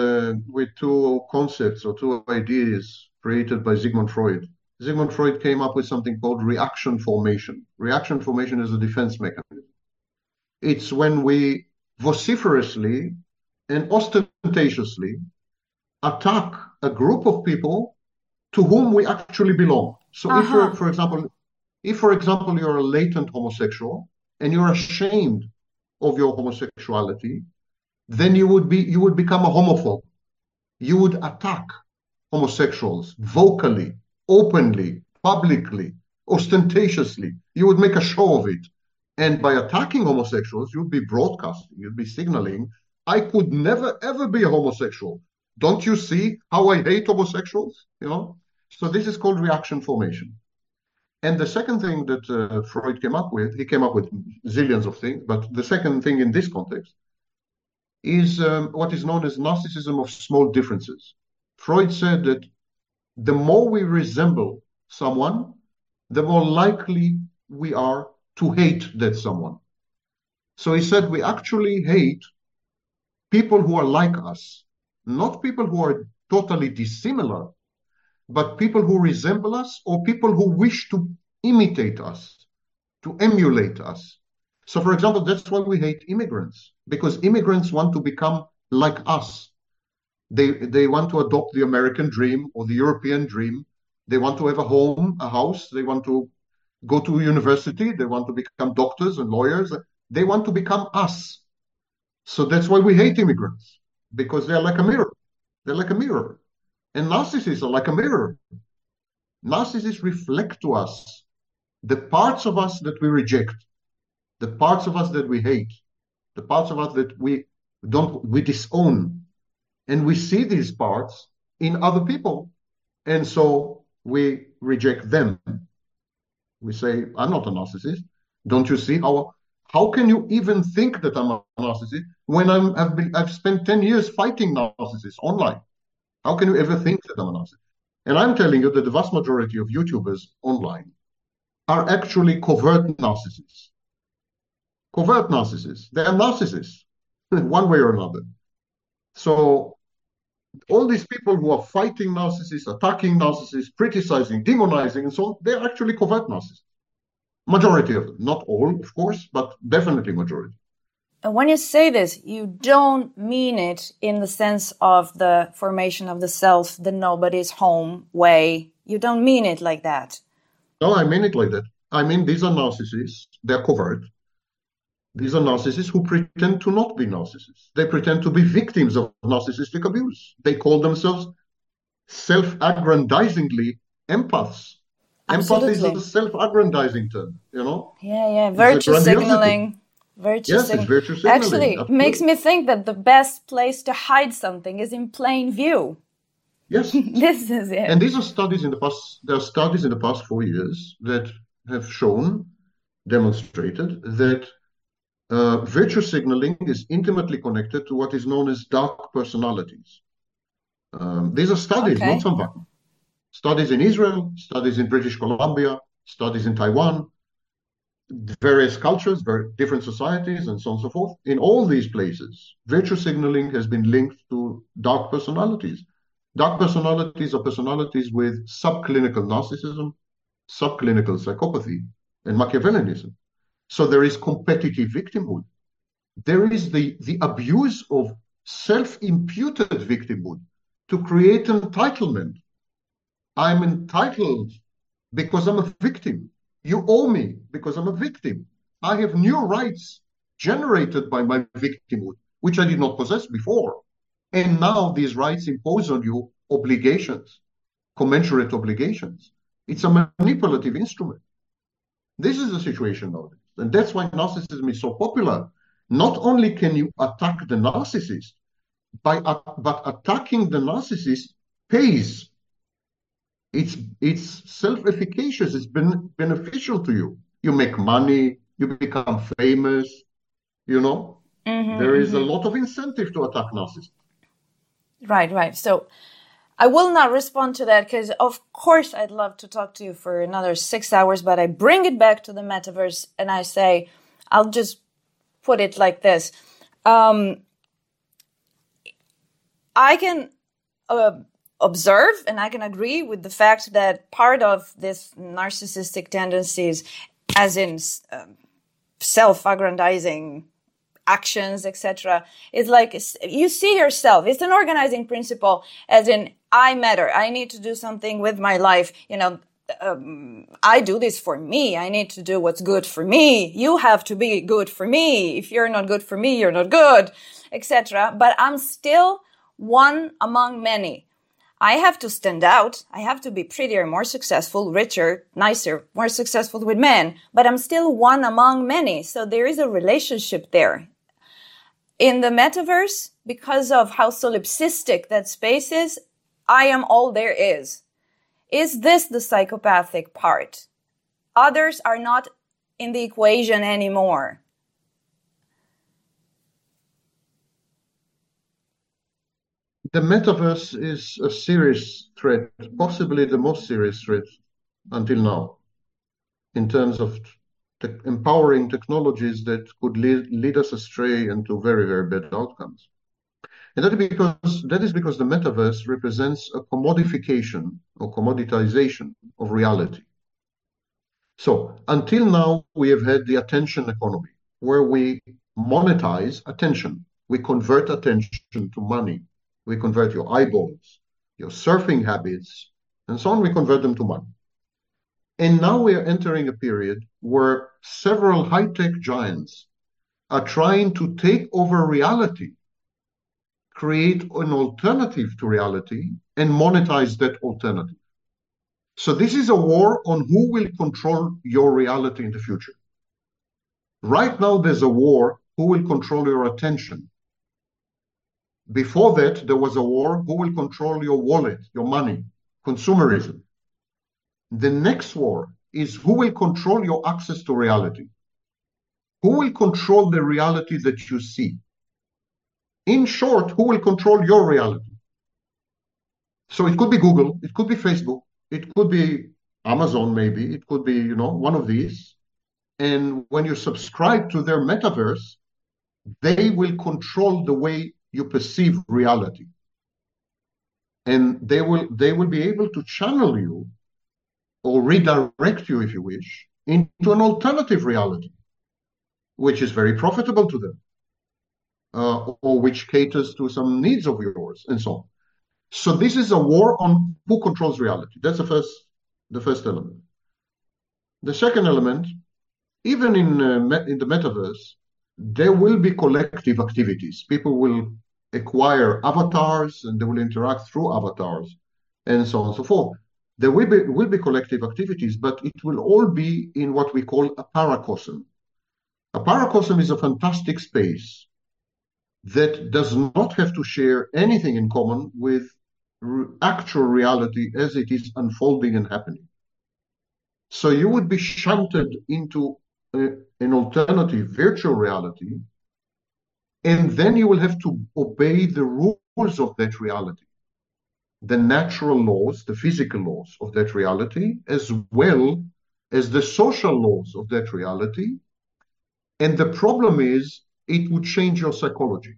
two concepts or two ideas created by Sigmund Freud. Sigmund Freud came up with something called reaction formation. Reaction formation is a defense mechanism. It's when we vociferously and ostentatiously attack a group of people to whom we actually belong. So if you're, for example, you're a latent homosexual and you're ashamed of your homosexuality, then you would become a homophobe. You would attack homosexuals vocally, openly, publicly, ostentatiously. You would make a show of it. And by attacking homosexuals, you'd be broadcasting, you'd be signaling, I could never, ever be a homosexual. Don't you see how I hate homosexuals? So this is called reaction formation. And the second thing that Freud came up with, he came up with zillions of things, but the second thing in this context is what is known as narcissism of small differences. Freud said that the more we resemble someone, the more likely we are to hate that someone. So he said we actually hate people who are like us, not people who are totally dissimilar, but people who resemble us or people who wish to imitate us, to emulate us. So, for example, that's why we hate immigrants, because immigrants want to become like us. They want to adopt the American dream or the European dream. They want to have a home, a house. They want to go to university. They want to become doctors and lawyers. They want to become us. So that's why we hate immigrants, because they're like a mirror. They're like a mirror. And narcissists are like a mirror. Narcissists reflect to us the parts of us that we reject, the parts of us that we hate, the parts of us that we disown. And we see these parts in other people. And so we reject them. We say, I'm not a narcissist. Don't you see how can you even think that I'm a narcissist when I've spent 10 years fighting narcissists online? How can you ever think that I'm a narcissist? And I'm telling you that the vast majority of YouTubers online are actually covert narcissists. Covert narcissists. They are narcissists, one way or another. So all these people who are fighting narcissists, attacking narcissists, criticizing, demonizing, and so on, they're actually covert narcissists. Majority of them. Not all, of course, but definitely majority. And when you say this, you don't mean it in the sense of the formation of the self, the nobody's home way. You don't mean it like that. No, I mean it like that. I mean, these are narcissists. They're covert. These are narcissists who pretend to not be narcissists. They pretend to be victims of narcissistic abuse. They call themselves self-aggrandizingly empaths. Absolutely. Empathy is a self-aggrandizing term, Yeah. Virtue signaling. It's virtue signaling. Actually, it makes me think that the best place to hide something is in plain view. Yes. This is it. And these are studies in the past. There are studies in the past 4 years that have demonstrated that virtue signaling is intimately connected to what is known as dark personalities. These are studies, not some vacuum. Studies in Israel, studies in British Columbia, studies in Taiwan, various cultures, very different societies, and so on and so forth. In all these places, virtue signaling has been linked to dark personalities. Dark personalities are personalities with subclinical narcissism, subclinical psychopathy, and Machiavellianism. So there is competitive victimhood. There is the abuse of self-imputed victimhood to create entitlement. I'm entitled because I'm a victim. You owe me because I'm a victim. I have new rights generated by my victimhood, which I did not possess before. And now these rights impose on you obligations, commensurate obligations. It's a manipulative instrument. This is the situation nowadays. And that's why narcissism is so popular. Not only can you attack the narcissist, but attacking the narcissist pays. It's self-efficacious. It's beneficial to you. You make money. You become famous. There is a lot of incentive to attack narcissists. Right. So I will not respond to that because, of course, I'd love to talk to you for another 6 hours, but I bring it back to the metaverse and I say, I'll just put it like this. I can observe and I can agree with the fact that part of this narcissistic tendencies, as in self-aggrandizing actions, etc., is like you see yourself. It's an organizing principle, as in I matter. I need to do something with my life. I do this for me. I need to do what's good for me. You have to be good for me. If you're not good for me, you're not good, etc. But I'm still one among many. I have to stand out. I have to be prettier, more successful, richer, nicer, more successful with men. But I'm still one among many. So there is a relationship there. In the metaverse, because of how solipsistic that space is, I am all there is. Is this the psychopathic part? Others are not in the equation anymore. The metaverse is a serious threat, possibly the most serious threat until now, in terms of empowering technologies that could lead us astray into very, very bad outcomes. And that is because the metaverse represents a commodification or commoditization of reality. So until now, we have had the attention economy, where we monetize attention. We convert attention to money. We convert your eyeballs, your surfing habits, and so on. We convert them to money. And now we are entering a period where several high-tech giants are trying to take over reality, create an alternative to reality, and monetize that alternative. So this is a war on who will control your reality in the future. Right now, there's a war who will control your attention. Before that, there was a war who will control your wallet, your money, consumerism. The next war is who will control your access to reality. Who will control the reality that you see? In short, who will control your reality? So it could be Google, it could be Facebook, it could be Amazon maybe, it could be, one of these. And when you subscribe to their metaverse, they will control the way you perceive reality. And they will be able to channel you or redirect you, if you wish, into an alternative reality, which is very profitable to them, or which caters to some needs of yours, and so on. So this is a war on who controls reality. That's the first element. The second element, even in the metaverse, there will be collective activities. People will acquire avatars and they will interact through avatars and so on and so forth. There will be collective activities, but it will all be in what we call a paracosm. A paracosm is a fantastic space that does not have to share anything in common with actual reality as it is unfolding and happening. So you would be shunted into an alternative virtual reality, and then you will have to obey the rules of that reality, the natural laws, the physical laws of that reality, as well as the social laws of that reality. And the problem is, it would change your psychology.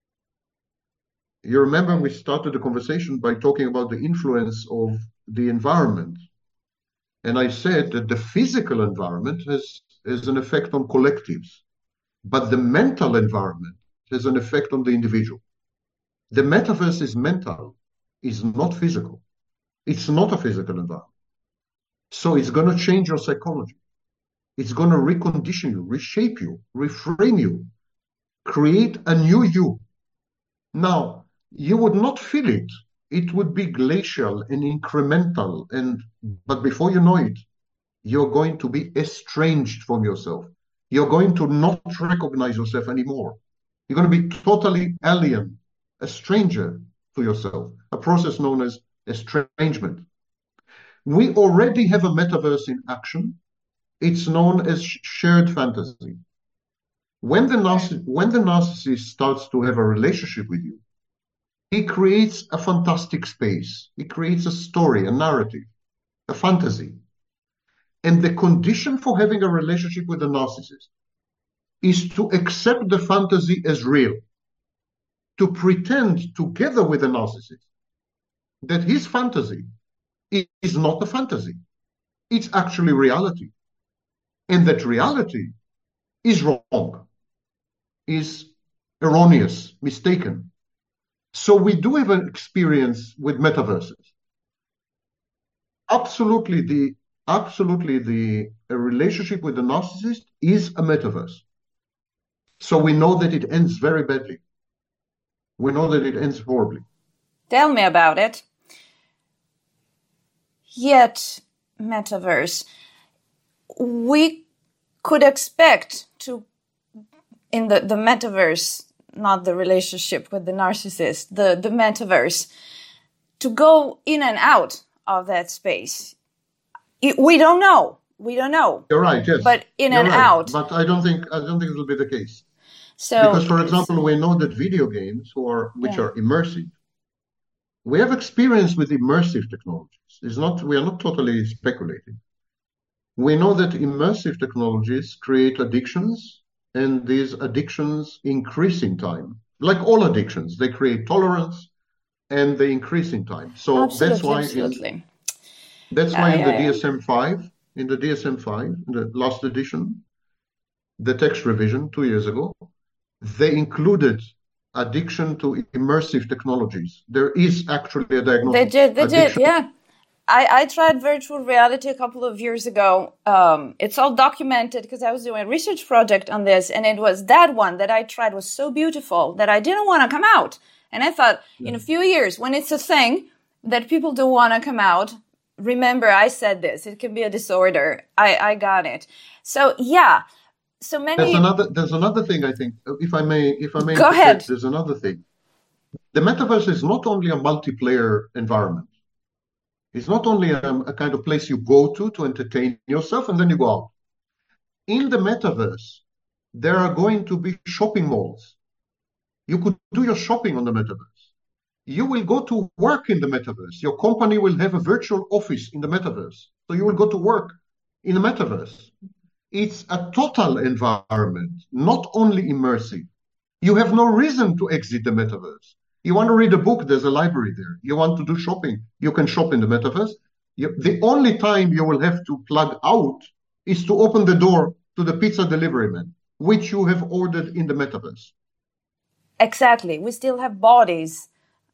You remember we started the conversation by talking about the influence of the environment. And I said that the physical environment has an effect on collectives, but the mental environment has an effect on the individual. The metaverse is mental. is not physical. It's not a physical environment. So it's going to change your psychology. It's going to recondition you, reshape you, reframe you, create a new you. Now, you would not feel it. It would be glacial and incremental. But before you know it, you're going to be estranged from yourself. You're going to not recognize yourself anymore. You're going to be totally alien, a stranger to yourself, a process known as estrangement. We already have a metaverse in action. It's known as shared fantasy. When the narcissist starts to have a relationship with you, he creates a fantastic space. He creates a story, a narrative, a fantasy. And the condition for having a relationship with a narcissist is to accept the fantasy as real, to pretend together with the narcissist that his fantasy is not a fantasy. It's actually reality. And that reality is wrong, is erroneous, mistaken. So we do have an experience with metaverses. Absolutely, a relationship with the narcissist is a metaverse. So we know that it ends very badly. We know that it ends horribly. Tell me about it. Yet, metaverse, we could expect to, in the metaverse, not the relationship with the narcissist, the metaverse, to go in and out of that space. We don't know. You're right, yes. But in and out. But I don't think it will be the case. So, because, for example, we know that video games, which are immersive, we have experience with immersive technologies. We are not totally speculating. We know that immersive technologies create addictions, and these addictions increase in time. Like all addictions, they create tolerance, and they increase in time. So that's why in the DSM-5, in the last edition, the text revision 2 years ago, they included addiction to immersive technologies. There is actually a diagnosis. They did, yeah. I tried virtual reality a couple of years ago. It's all documented because I was doing a research project on this, and it was that one that I tried was so beautiful that I didn't want to come out. And I thought, in a few years, when it's a thing that people don't want to come out, remember I said this, it can be a disorder. I got it. So, yeah. So many. There's another thing, I think, if I may. Go ahead. There's another thing. The metaverse is not only a multiplayer environment. It's not only a kind of place you go to entertain yourself and then you go out. In the metaverse, there are going to be shopping malls. You could do your shopping on the metaverse. You will go to work in the metaverse. Your company will have a virtual office in the metaverse. So you will go to work in the metaverse. It's a total environment, not only immersive. You have no reason to exit the metaverse. You want to read a book, there's a library there. You want to do shopping, you can shop in the metaverse. The only time you will have to plug out is to open the door to the pizza delivery man, which you have ordered in the metaverse. Exactly. We still have bodies.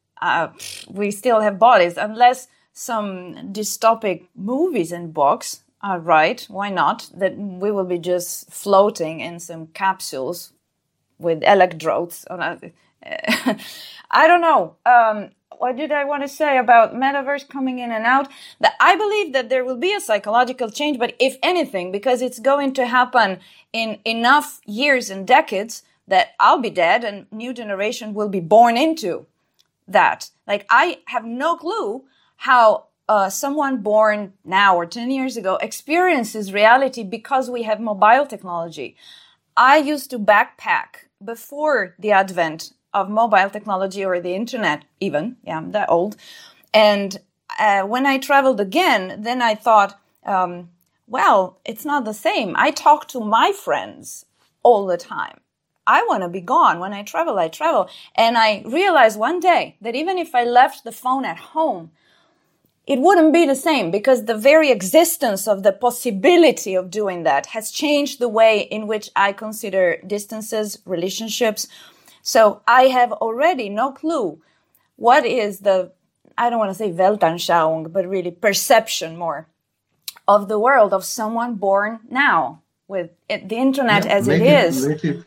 Unless some dystopic movies and books are right. Why not? That we will be just floating in some capsules with electrodes on I don't know. What did I want to say about metaverse coming in and out? That I believe that there will be a psychological change, but if anything, because it's going to happen in enough years and decades that I'll be dead and new generation will be born into that. Like, I have no clue how someone born now or 10 years ago experiences reality because we have mobile technology. I used to backpack before the advent of mobile technology or the internet even. Yeah, I'm that old. And when I traveled again, then I thought, well, it's not the same. I talk to my friends all the time. I want to be gone. When I travel, I travel. And I realized one day that even if I left the phone at home, it wouldn't be the same because the very existence of the possibility of doing that has changed the way in which I consider distances, relationships. So I have already no clue what is the I don't want to say Weltanschauung, but really perception more of the world of someone born now with the internet as it is.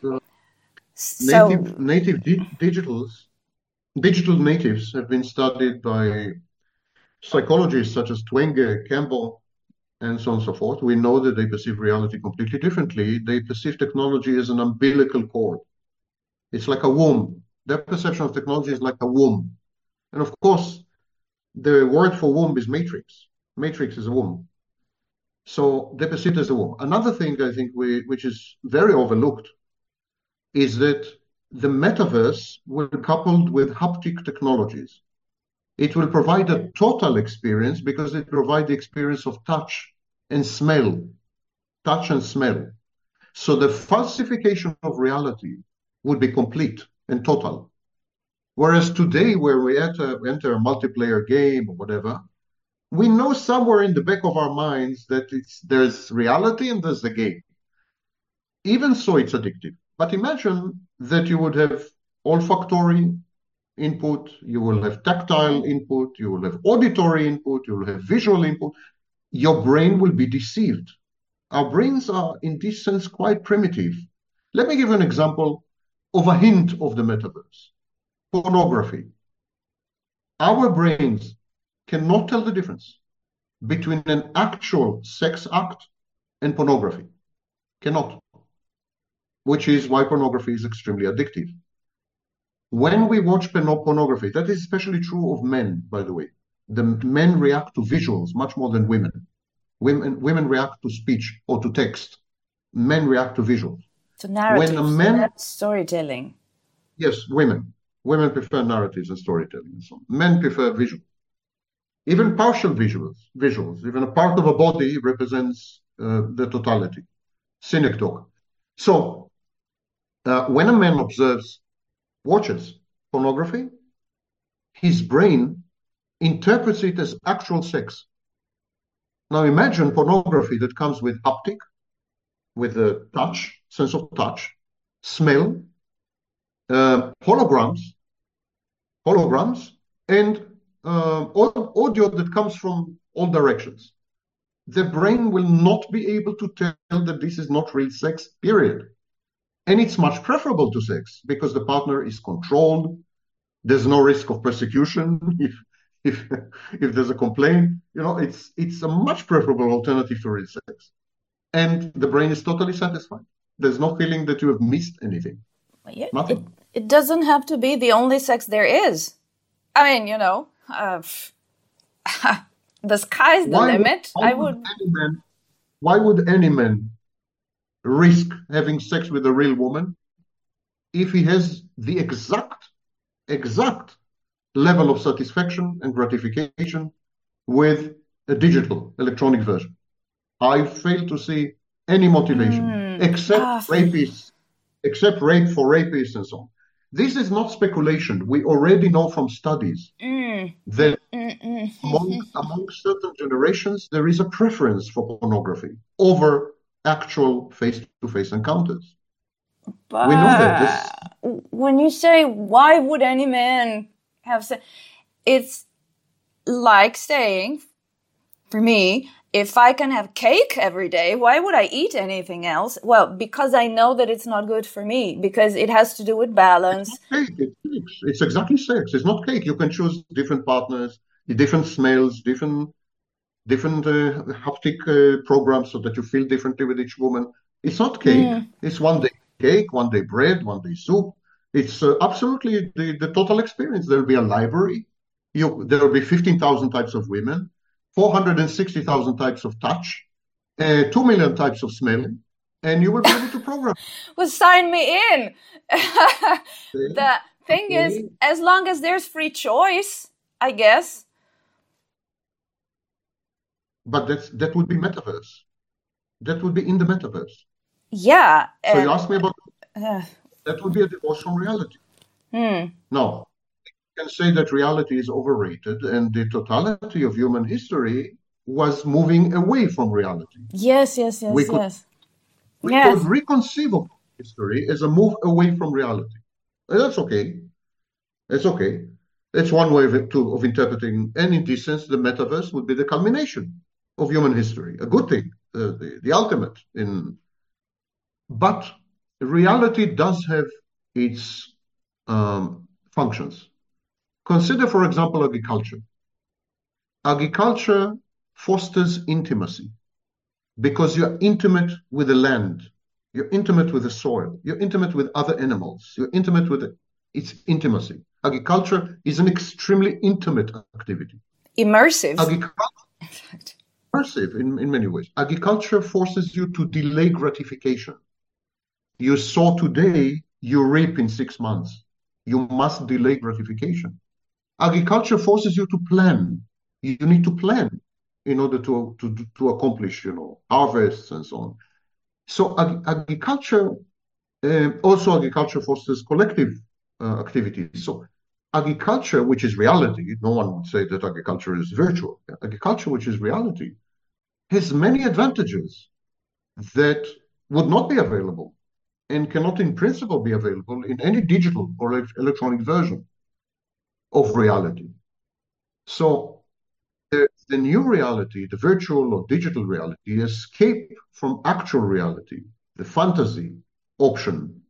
Digital natives have been studied by psychologists such as Twenge, Campbell, and so on and so forth. We know that they perceive reality completely differently. They perceive technology as an umbilical cord. It's like a womb. Their perception of technology is like a womb. And of course, the word for womb is matrix. Matrix is a womb. So they perceive it as a womb. Another thing I think which is very overlooked is that the metaverse, when coupled with haptic technologies, it will provide a total experience because it provides the experience of touch and smell. Touch and smell. So the falsification of reality would be complete and total. Whereas today, where we enter a multiplayer game or whatever, we know somewhere in the back of our minds that there's reality and there's the game. Even so, it's addictive. But imagine that you would have olfactory input, you will have tactile input, you will have auditory input, you will have visual input. Your brain will be deceived. Our brains are, in this sense, quite primitive. Let me give you an example of a hint of the metaverse. Pornography. Our brains cannot tell the difference between an actual sex act and pornography. Cannot. Which is why pornography is extremely addictive. When we watch pornography, that is especially true of men, by the way. The men react to visuals much more than women. Women react to speech or to text. Men react to visuals. To narratives, storytelling. Yes, women. Women prefer narratives and storytelling and so on. Men prefer visuals. Even partial visuals. Even a part of a body represents the totality. Synecdoche. So, when a man watches pornography, his brain interprets it as actual sex. Now imagine pornography that comes with haptic, with the touch, sense of touch, smell, holograms, and audio that comes from all directions. The brain will not be able to tell that this is not real sex, period. And it's much preferable to sex because the partner is controlled. There's no risk of persecution if there's a complaint. It's a much preferable alternative to real sex. And the brain is totally satisfied. There's no feeling that you have missed anything. Yeah, Nothing. It doesn't have to be the only sex there is. I mean, the sky's the limit. Why would any man risk having sex with a real woman if he has the exact level of satisfaction and gratification with a digital electronic version? I fail to see any motivation except rapists, except rape for rapists and so on. This is not speculation. We already know from studies that among certain generations, there is a preference for pornography over actual face-to-face encounters. But we know that. When you say, why would any man have sex? It's like saying, for me, if I can have cake every day, why would I eat anything else? Well, because I know that it's not good for me, because it has to do with balance. It's not cake, it's exactly sex. It's not cake. You can choose different partners, different smells, different haptic programs so that you feel differently with each woman. It's not cake. It's one day cake, one day bread, one day soup. It's absolutely the total experience. There'll be a library. There will be 15,000 types of women, 460,000 types of touch, 2 million types of smelling, and you will be able to program. Well, sign me in. The thing is, as long as there's free choice, I guess. But that would be metaverse. That would be in the metaverse. Yeah. So you asked me about that would be a divorce from reality. No. Can say that reality is overrated and the totality of human history was moving away from reality. Yes. We could reconceive of history as a move away from reality. And that's okay. It's okay. It's one way of interpreting, and in this sense, the metaverse would be the culmination of human history, a good thing, the ultimate in. But reality does have its functions. Consider, for example, agriculture. Agriculture fosters intimacy because you're intimate with the land, you're intimate with the soil, you're intimate with other animals, you're intimate with it. It's intimacy. Agriculture is an extremely intimate activity. Immersive. Immersive in many ways. Agriculture forces you to delay gratification. You sow today, you reap in 6 months. You must delay gratification. Agriculture forces you to plan. You need to plan in order to accomplish, harvests and so on. So agriculture, also agriculture fosters collective activities. So agriculture, which is reality, no one would say that agriculture is virtual. Agriculture, which is reality, has many advantages that would not be available and cannot in principle be available in any digital or electronic version of reality. So the new reality, the virtual or digital reality, escape from actual reality, the fantasy option,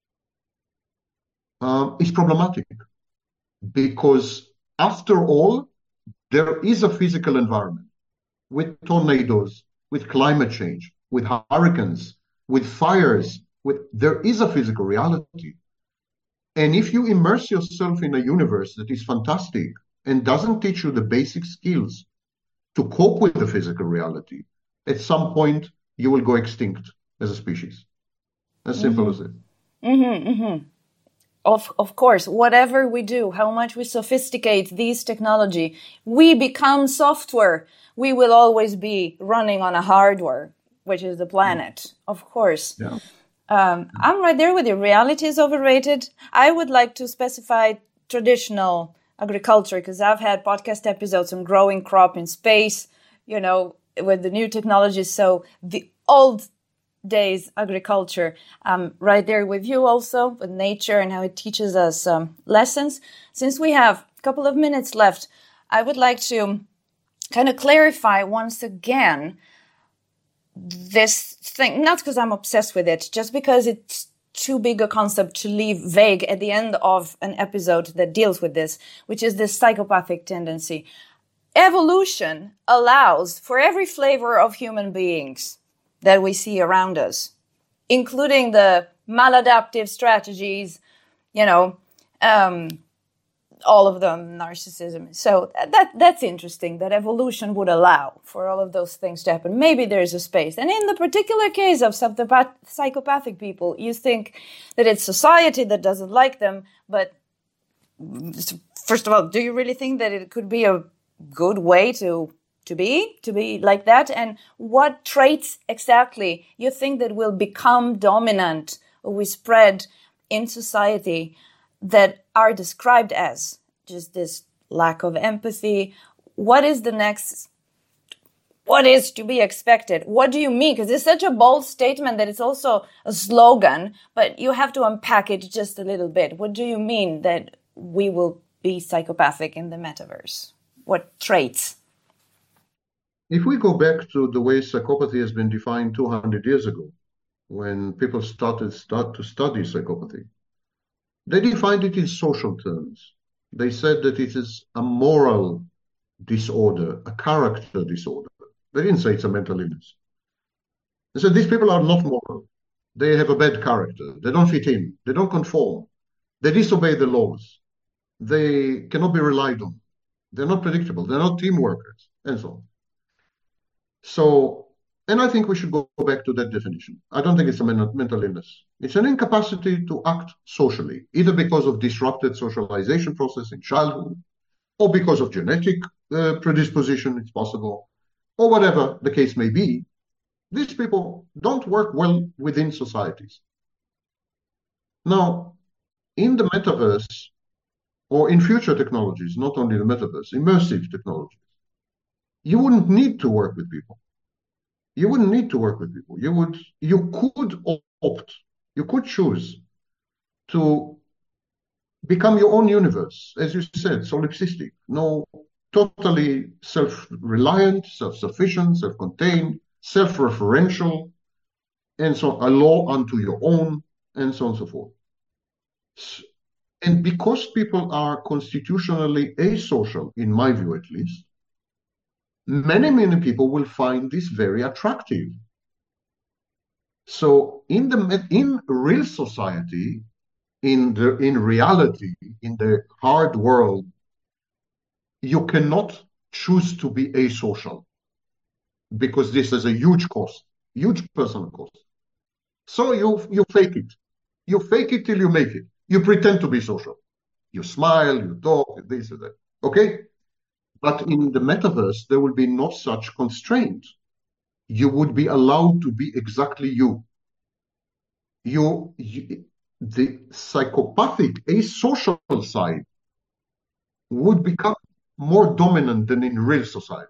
is problematic because after all, there is a physical environment with tornadoes, with climate change, with hurricanes, with fires, there is a physical reality. And if you immerse yourself in a universe that is fantastic and doesn't teach you the basic skills to cope with the physical reality, at some point you will go extinct as a species. As simple as it. Of course, whatever we do, how much we sophisticate these technology, we become software. We will always be running on a hardware, which is the planet, of course. Yeah. I'm right there with you. Reality is overrated. I would like to specify traditional agriculture because I've had podcast episodes on growing crop in space, with the new technologies. So the old days agriculture, right there with you also with nature and how it teaches us lessons. Since we have a couple of minutes left, I would like to kind of clarify once again this thing, not because I'm obsessed with it, just because it's too big a concept to leave vague at the end of an episode that deals with this, which is this psychopathic tendency. Evolution allows for every flavor of human beings that we see around us, including the maladaptive strategies, all of them, narcissism. So that's interesting that evolution would allow for all of those things to happen. Maybe there's a space. And in the particular case of psychopathic people, you think that it's society that doesn't like them. But first of all, do you really think that it could be a good way to be like that? And what traits exactly you think that will become dominant or we spread in society that are described as just this lack of empathy? What is to be expected? What do you mean? Because it's such a bold statement that it's also a slogan, but you have to unpack it just a little bit. What do you mean that we will be psychopathic in the metaverse? What traits? If we go back to the way psychopathy has been defined 200 years ago, when people started to study psychopathy, they defined it in social terms. They said that it is a moral disorder, a character disorder. They didn't say it's a mental illness. They said these people are not moral. They have a bad character. They don't fit in. They don't conform. They disobey the laws. They cannot be relied on. They're not predictable. They're not team workers, and so on. So, and I think we should go back to that definition. I don't think it's a mental illness. It's an incapacity to act socially, either because of disrupted socialization process in childhood, or because of genetic predisposition, it's possible, or whatever the case may be. These people don't work well within societies. Now, in the metaverse, or in future technologies, not only the metaverse, immersive technologies, you wouldn't need to work with people. You wouldn't need to work with people. You could choose to become your own universe, as you said, solipsistic, no, totally self-reliant, self-sufficient, self-contained, self-referential, and so a law unto your own, and so on and so forth. And because people are constitutionally asocial, in my view at least, many people will find this very attractive. So in real society, in reality, in the hard world, you cannot choose to be asocial because this is a huge cost, huge personal cost. So you fake it. You fake it till you make it. You pretend to be social. You smile, you talk, this or that. Okay? But in the metaverse, there will be no such constraint. You would be allowed to be exactly you. The psychopathic, asocial side would become more dominant than in real society.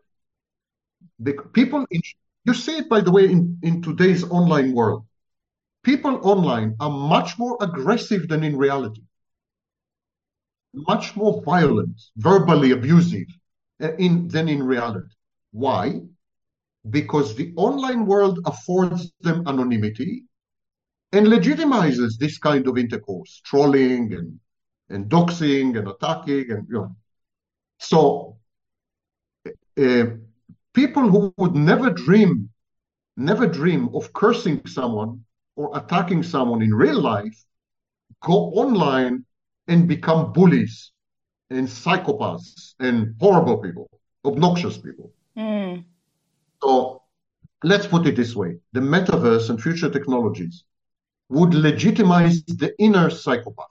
You see it, by the way, in today's online world. People online are much more aggressive than in reality, much more violent, verbally abusive than in reality. Why? Because the online world affords them anonymity and legitimizes this kind of intercourse, trolling and doxing and attacking So people who would never dream of cursing someone or attacking someone in real life go online and become bullies and psychopaths and horrible people, obnoxious people. So let's put it this way. The metaverse and future technologies would legitimize the inner psychopath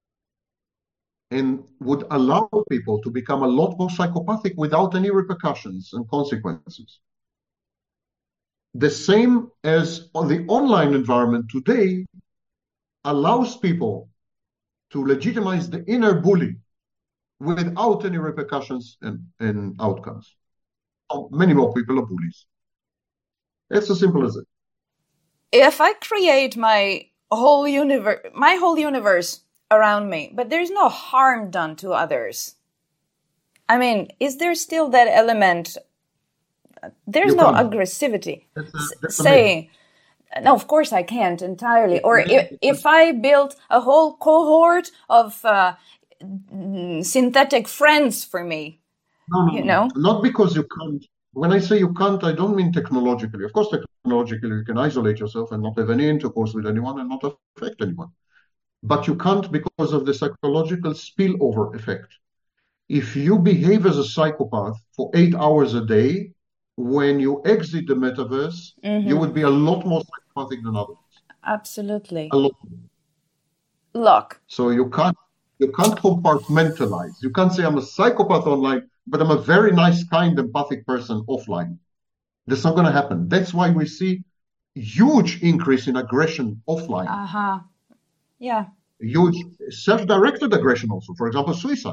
and would allow people to become a lot more psychopathic without any repercussions and consequences. The same as the online environment today allows people to legitimize the inner bully without any repercussions and outcomes. So many more people are bullies. It's as simple as it. If I create my whole universe around me, but there's no harm done to others, I mean, is there still that element? There's no aggressivity. Saying, no, of course I can't entirely. Or if I built a whole cohort of synthetic friends for me, not because you can't. When I say you can't, I don't mean technologically. Of course, technologically, you can isolate yourself and not have any intercourse with anyone and not affect anyone. But you can't because of the psychological spillover effect. If you behave as a psychopath for 8 hours a day, when you exit the metaverse, you would be a lot more psychopathic than others. Absolutely. A lot. Look. So you can't compartmentalize. You can't say I'm a psychopath online, but I'm a very nice, kind, empathic person offline. That's not going to happen. That's why we see huge increase in aggression offline. Yeah. Huge self-directed aggression also. For example, suicide.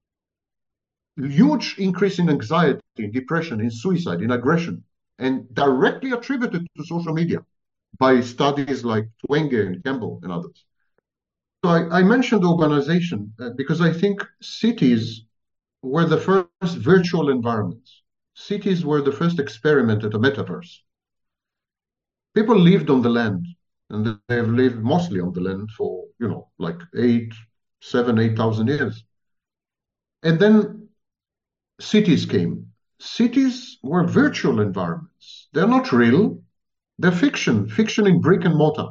Huge increase in anxiety, in depression, in suicide, in aggression, and directly attributed to social media by studies like Twenge and Campbell and others. So I mentioned urbanization because I think cities were the first virtual environments. Cities were the first experiment at a metaverse. People lived on the land, and they've lived mostly on the land for, like 8,000 years. And then cities came. Cities were virtual environments. They're not real. They're fiction in brick and mortar.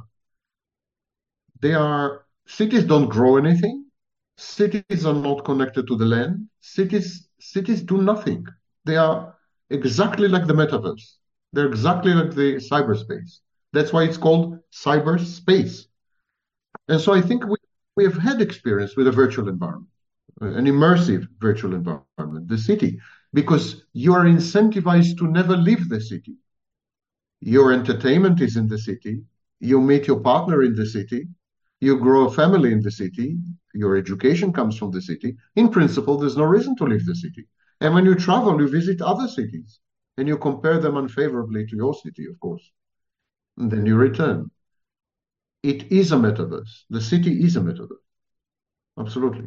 Cities don't grow anything. Cities are not connected to the land. Cities do nothing. They are exactly like the metaverse. They're exactly like the cyberspace. That's why it's called cyberspace. And so I think we have had experience with a virtual environment, an immersive virtual environment, the city, because you are incentivized to never leave the city. Your entertainment is in the city. You meet your partner in the city. You grow a family in the city. Your education comes from the city. In principle, there's no reason to leave the city. And when you travel, you visit other cities and you compare them unfavorably to your city, of course. And then you return. It is a metaverse. The city is a metaverse. Absolutely.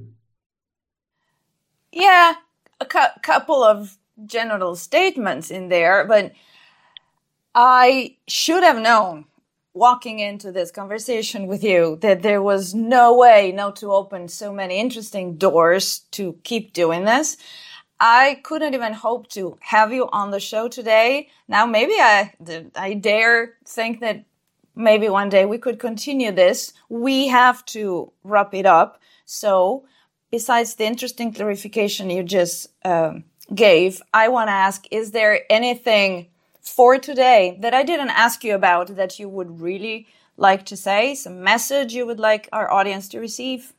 Yeah, a couple of general statements in there, but I should have known walking into this conversation with you that there was no way not to open so many interesting doors to keep doing this. I couldn't even hope to have you on the show today. Now, maybe I dare think that maybe one day we could continue this. We have to wrap it up. So, besides the interesting clarification you just gave, I want to ask, is there anything for today that I didn't ask you about that you would really like to say? Some message you would like our audience to receive?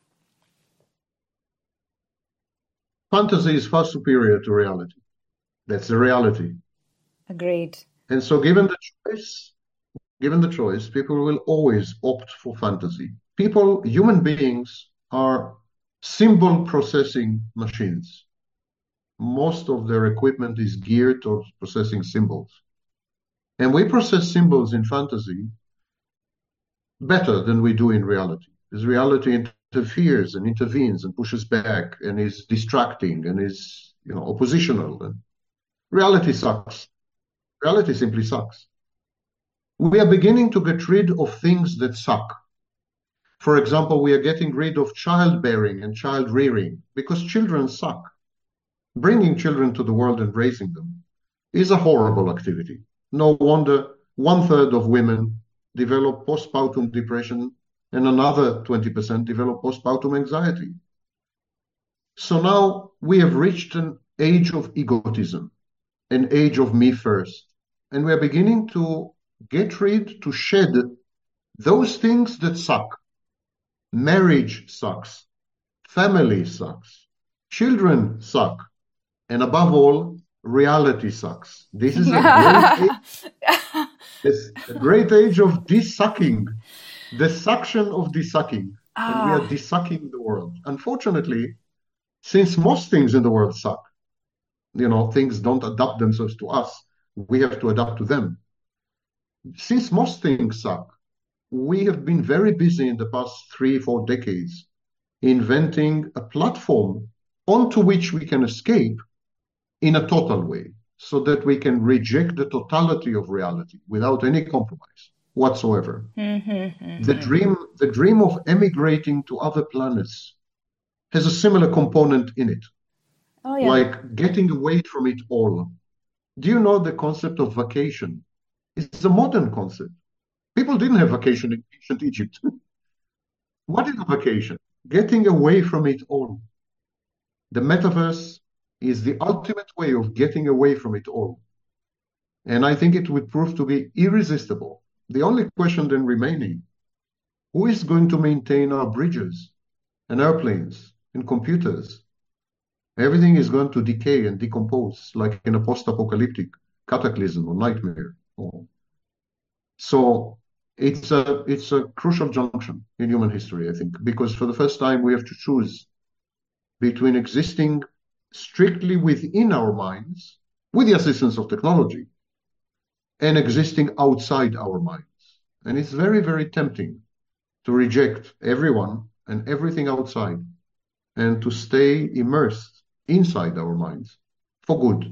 Fantasy is far superior to reality. That's the reality. Agreed. And so given the choice, people will always opt for fantasy. People, human beings are symbol processing machines. Most of their equipment is geared towards processing symbols. And we process symbols in fantasy better than we do in reality. Because reality interferes and intervenes and pushes back and is distracting and is, oppositional. And reality sucks. Reality simply sucks. We are beginning to get rid of things that suck. For example, we are getting rid of childbearing and child rearing because children suck. Bringing children to the world and raising them is a horrible activity. No wonder 1/3 of women develop postpartum depression and another 20% develop postpartum anxiety. So now we have reached an age of egotism, an age of me first, and we're beginning to to shed those things that suck. Marriage sucks. Family sucks. Children suck. And above all, reality sucks. This is a great age of desucking, the suction of desucking. And we are desucking the world. Unfortunately, since most things in the world suck, things don't adapt themselves to us, we have to adapt to them. Since most things suck, we have been very busy in the past 3, 4 decades inventing a platform onto which we can escape in a total way so that we can reject the totality of reality without any compromise whatsoever. The dream of emigrating to other planets has a similar component in it, like getting away from it all. Do you know the concept of vacation? It's a modern concept. People didn't have vacation in ancient Egypt. What is a vacation? Getting away from it all. The metaverse is the ultimate way of getting away from it all. And I think it would prove to be irresistible. The only question then remaining, who is going to maintain our bridges and airplanes and computers? Everything is going to decay and decompose like in a post-apocalyptic cataclysm or nightmare. So it's a crucial junction in human history, I think, because for the first time we have to choose between existing strictly within our minds, with the assistance of technology, and existing outside our minds. And it's very, very tempting to reject everyone and everything outside and to stay immersed inside our minds for good.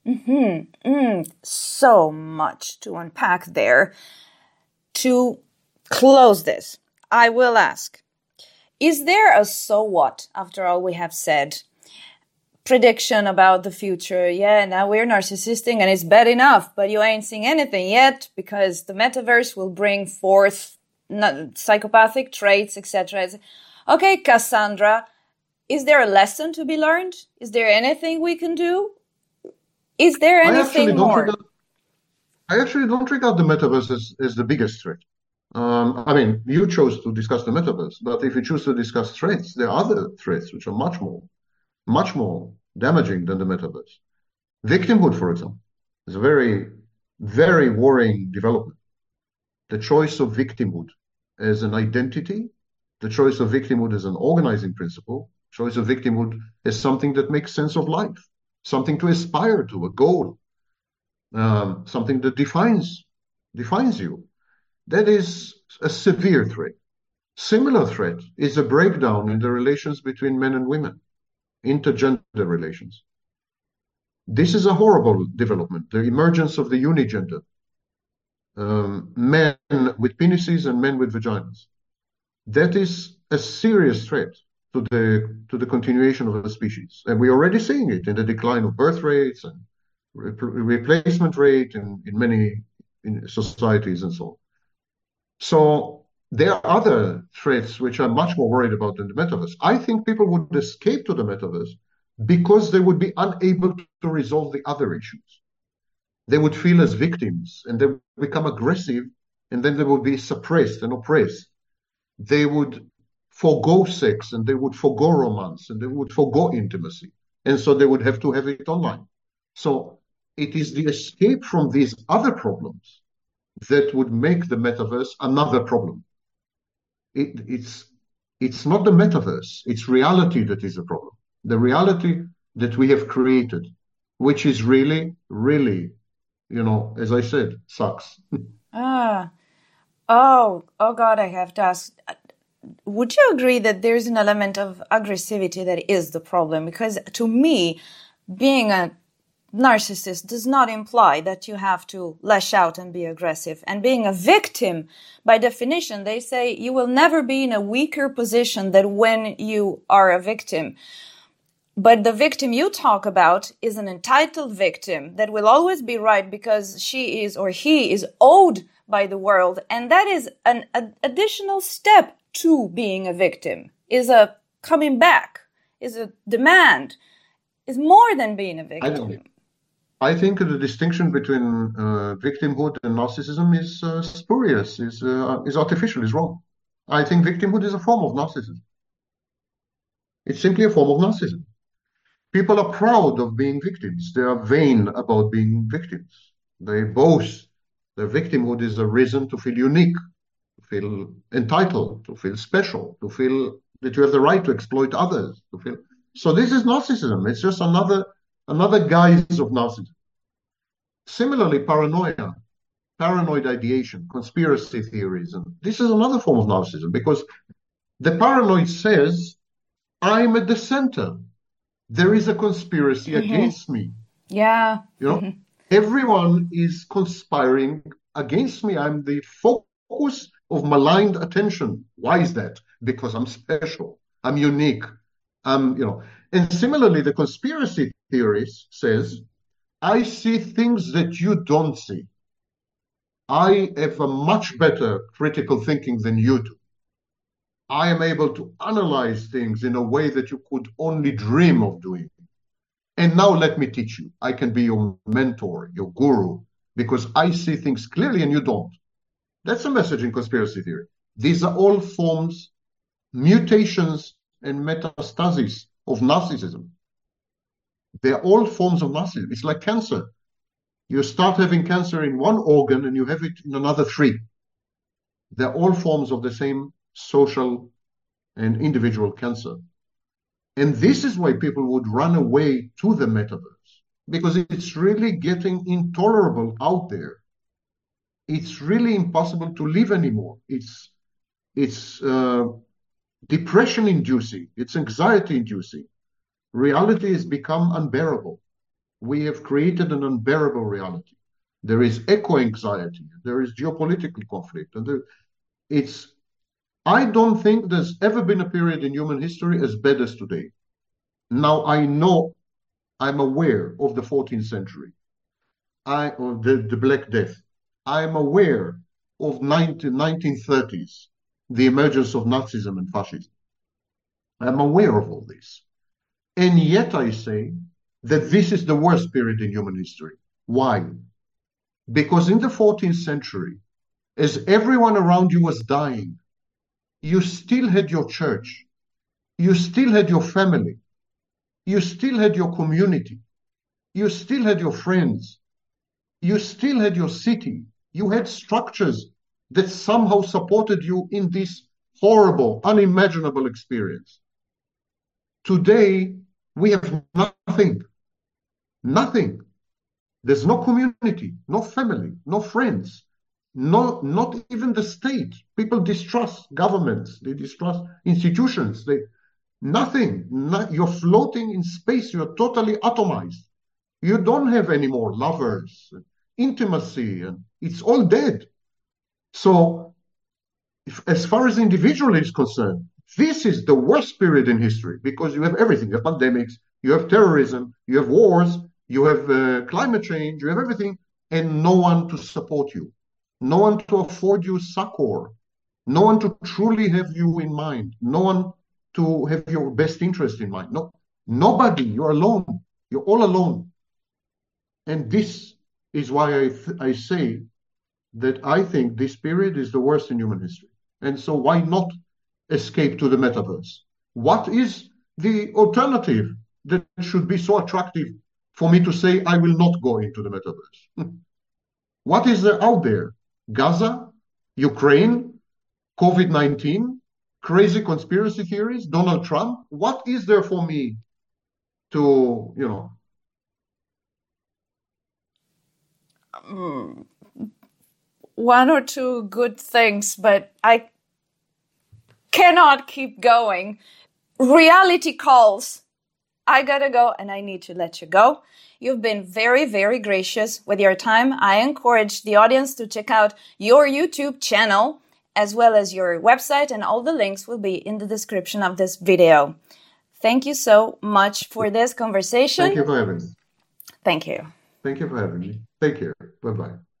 So much to unpack there. To close this, I will ask, is there a so what, after all we have said, prediction about the future? Yeah, now we're narcissistic and it's bad enough, but you ain't seeing anything yet because the metaverse will bring forth psychopathic traits, etc. Okay, Cassandra, is there a lesson to be learned? Is there anything we can do? Is there anything more? I actually don't regard the metaverse as the biggest threat. I mean, you chose to discuss the metaverse, but if you choose to discuss threats, there are other threats which are much more damaging than the metaverse. Victimhood, for example, is a very, very worrying development. The choice of victimhood as an identity, the choice of victimhood as an organizing principle, choice of victimhood as something that makes sense of life, something to aspire to, a goal, something that defines you. That is a severe threat. Similar threat is a breakdown in the relations between men and women, intergender relations. This is a horrible development, the emergence of the unigender, men with penises and men with vaginas. That is a serious threat to the continuation of the species. And we're already seeing it in the decline of birth rates and replacement rate in many societies and so on. So there are other threats which I'm much more worried about than the metaverse. I think people would escape to the metaverse because they would be unable to resolve the other issues. They would feel as victims and they would become aggressive, and then they would be suppressed and oppressed. They would forego sex and they would forego romance and they would forego intimacy. And so they would have to have it online. So it is the escape from these other problems that would make the metaverse another problem. It's not the metaverse, it's reality that is the problem. The reality that we have created, which is really, really, as I said, sucks. Ah, oh God, I have to ask. Would you agree that there's an element of aggressivity that is the problem? Because to me, being a narcissist does not imply that you have to lash out and be aggressive. And being a victim, by definition, they say you will never be in a weaker position than when you are a victim. But the victim you talk about is an entitled victim that will always be right because she is or he is owed by the world. And that is an additional step to being a victim, is a coming back, is a demand, is more than being a victim. I think the distinction between victimhood and narcissism is spurious, is artificial, is wrong. I think victimhood is a form of narcissism. It's simply a form of narcissism. People are proud of being victims. They are vain about being victims. They boast. Their victimhood is a reason to feel unique, to feel entitled, to feel special, to feel that you have the right to exploit others. So this is narcissism. It's just another guise of narcissism. Similarly, paranoia, paranoid ideation, conspiracy theories, and this is another form of narcissism because the paranoid says, I'm at the center. There is a conspiracy against me. Yeah. Everyone is conspiring against me. I'm the focus of maligned attention. Why is that? Because I'm special. I'm unique. And similarly, the conspiracy theorist says, I see things that you don't see. I have a much better critical thinking than you do. I am able to analyze things in a way that you could only dream of doing. And now let me teach you. I can be your mentor, your guru, because I see things clearly and you don't. That's a message in conspiracy theory. These are all forms, mutations, and metastases of narcissism. They're all forms of narcissism. It's like cancer. You start having cancer in one organ and you have it in another three. They're all forms of the same social and individual cancer. And this is why people would run away to the metaverse, because it's really getting intolerable out there. It's really impossible to live anymore. It's depression inducing. It's anxiety inducing. Reality has become unbearable. We have created an unbearable reality. There is eco-anxiety. There is geopolitical conflict. And I don't think there's ever been a period in human history as bad as today. Now, I'm aware of the 14th century, of the Black Death. I'm aware of 1930s, the emergence of Nazism and fascism. I'm aware of all this. And yet I say that this is the worst period in human history. Why? Because in the 14th century, as everyone around you was dying, you still had your church, you still had your family, you still had your community, you still had your friends, you still had your city, you had structures that somehow supported you in this horrible, unimaginable experience. Today, we have nothing. Nothing. There's no community, no family, no friends. No, not even the state. People distrust governments. They distrust institutions. Nothing. You're floating in space. You're totally atomized. You don't have any more lovers, intimacy, and it's all dead. So, as far as the individual is concerned, this is the worst period in history because you have everything. You have pandemics, you have terrorism, you have wars, you have climate change, you have everything, and no one to support you, no one to afford you succor, no one to truly have you in mind, no one to have your best interest in mind. No, nobody. You're alone. You're all alone. And this is why I say that I think this period is the worst in human history. And so why not escape to the metaverse? What is the alternative that should be so attractive for me to say I will not go into the metaverse? What is there out there? Gaza, Ukraine, COVID-19, crazy conspiracy theories, Donald Trump? What is there for me to, One or two good things, but I cannot keep going. Reality calls. I gotta go and I need to let you go. You've been very, very gracious with your time. I encourage the audience to check out your YouTube channel as well as your website, and all the links will be in the description of this video. Thank you so much for this conversation. Thank you for having me. Thank you. Thank you for having me. Take care. Bye-bye.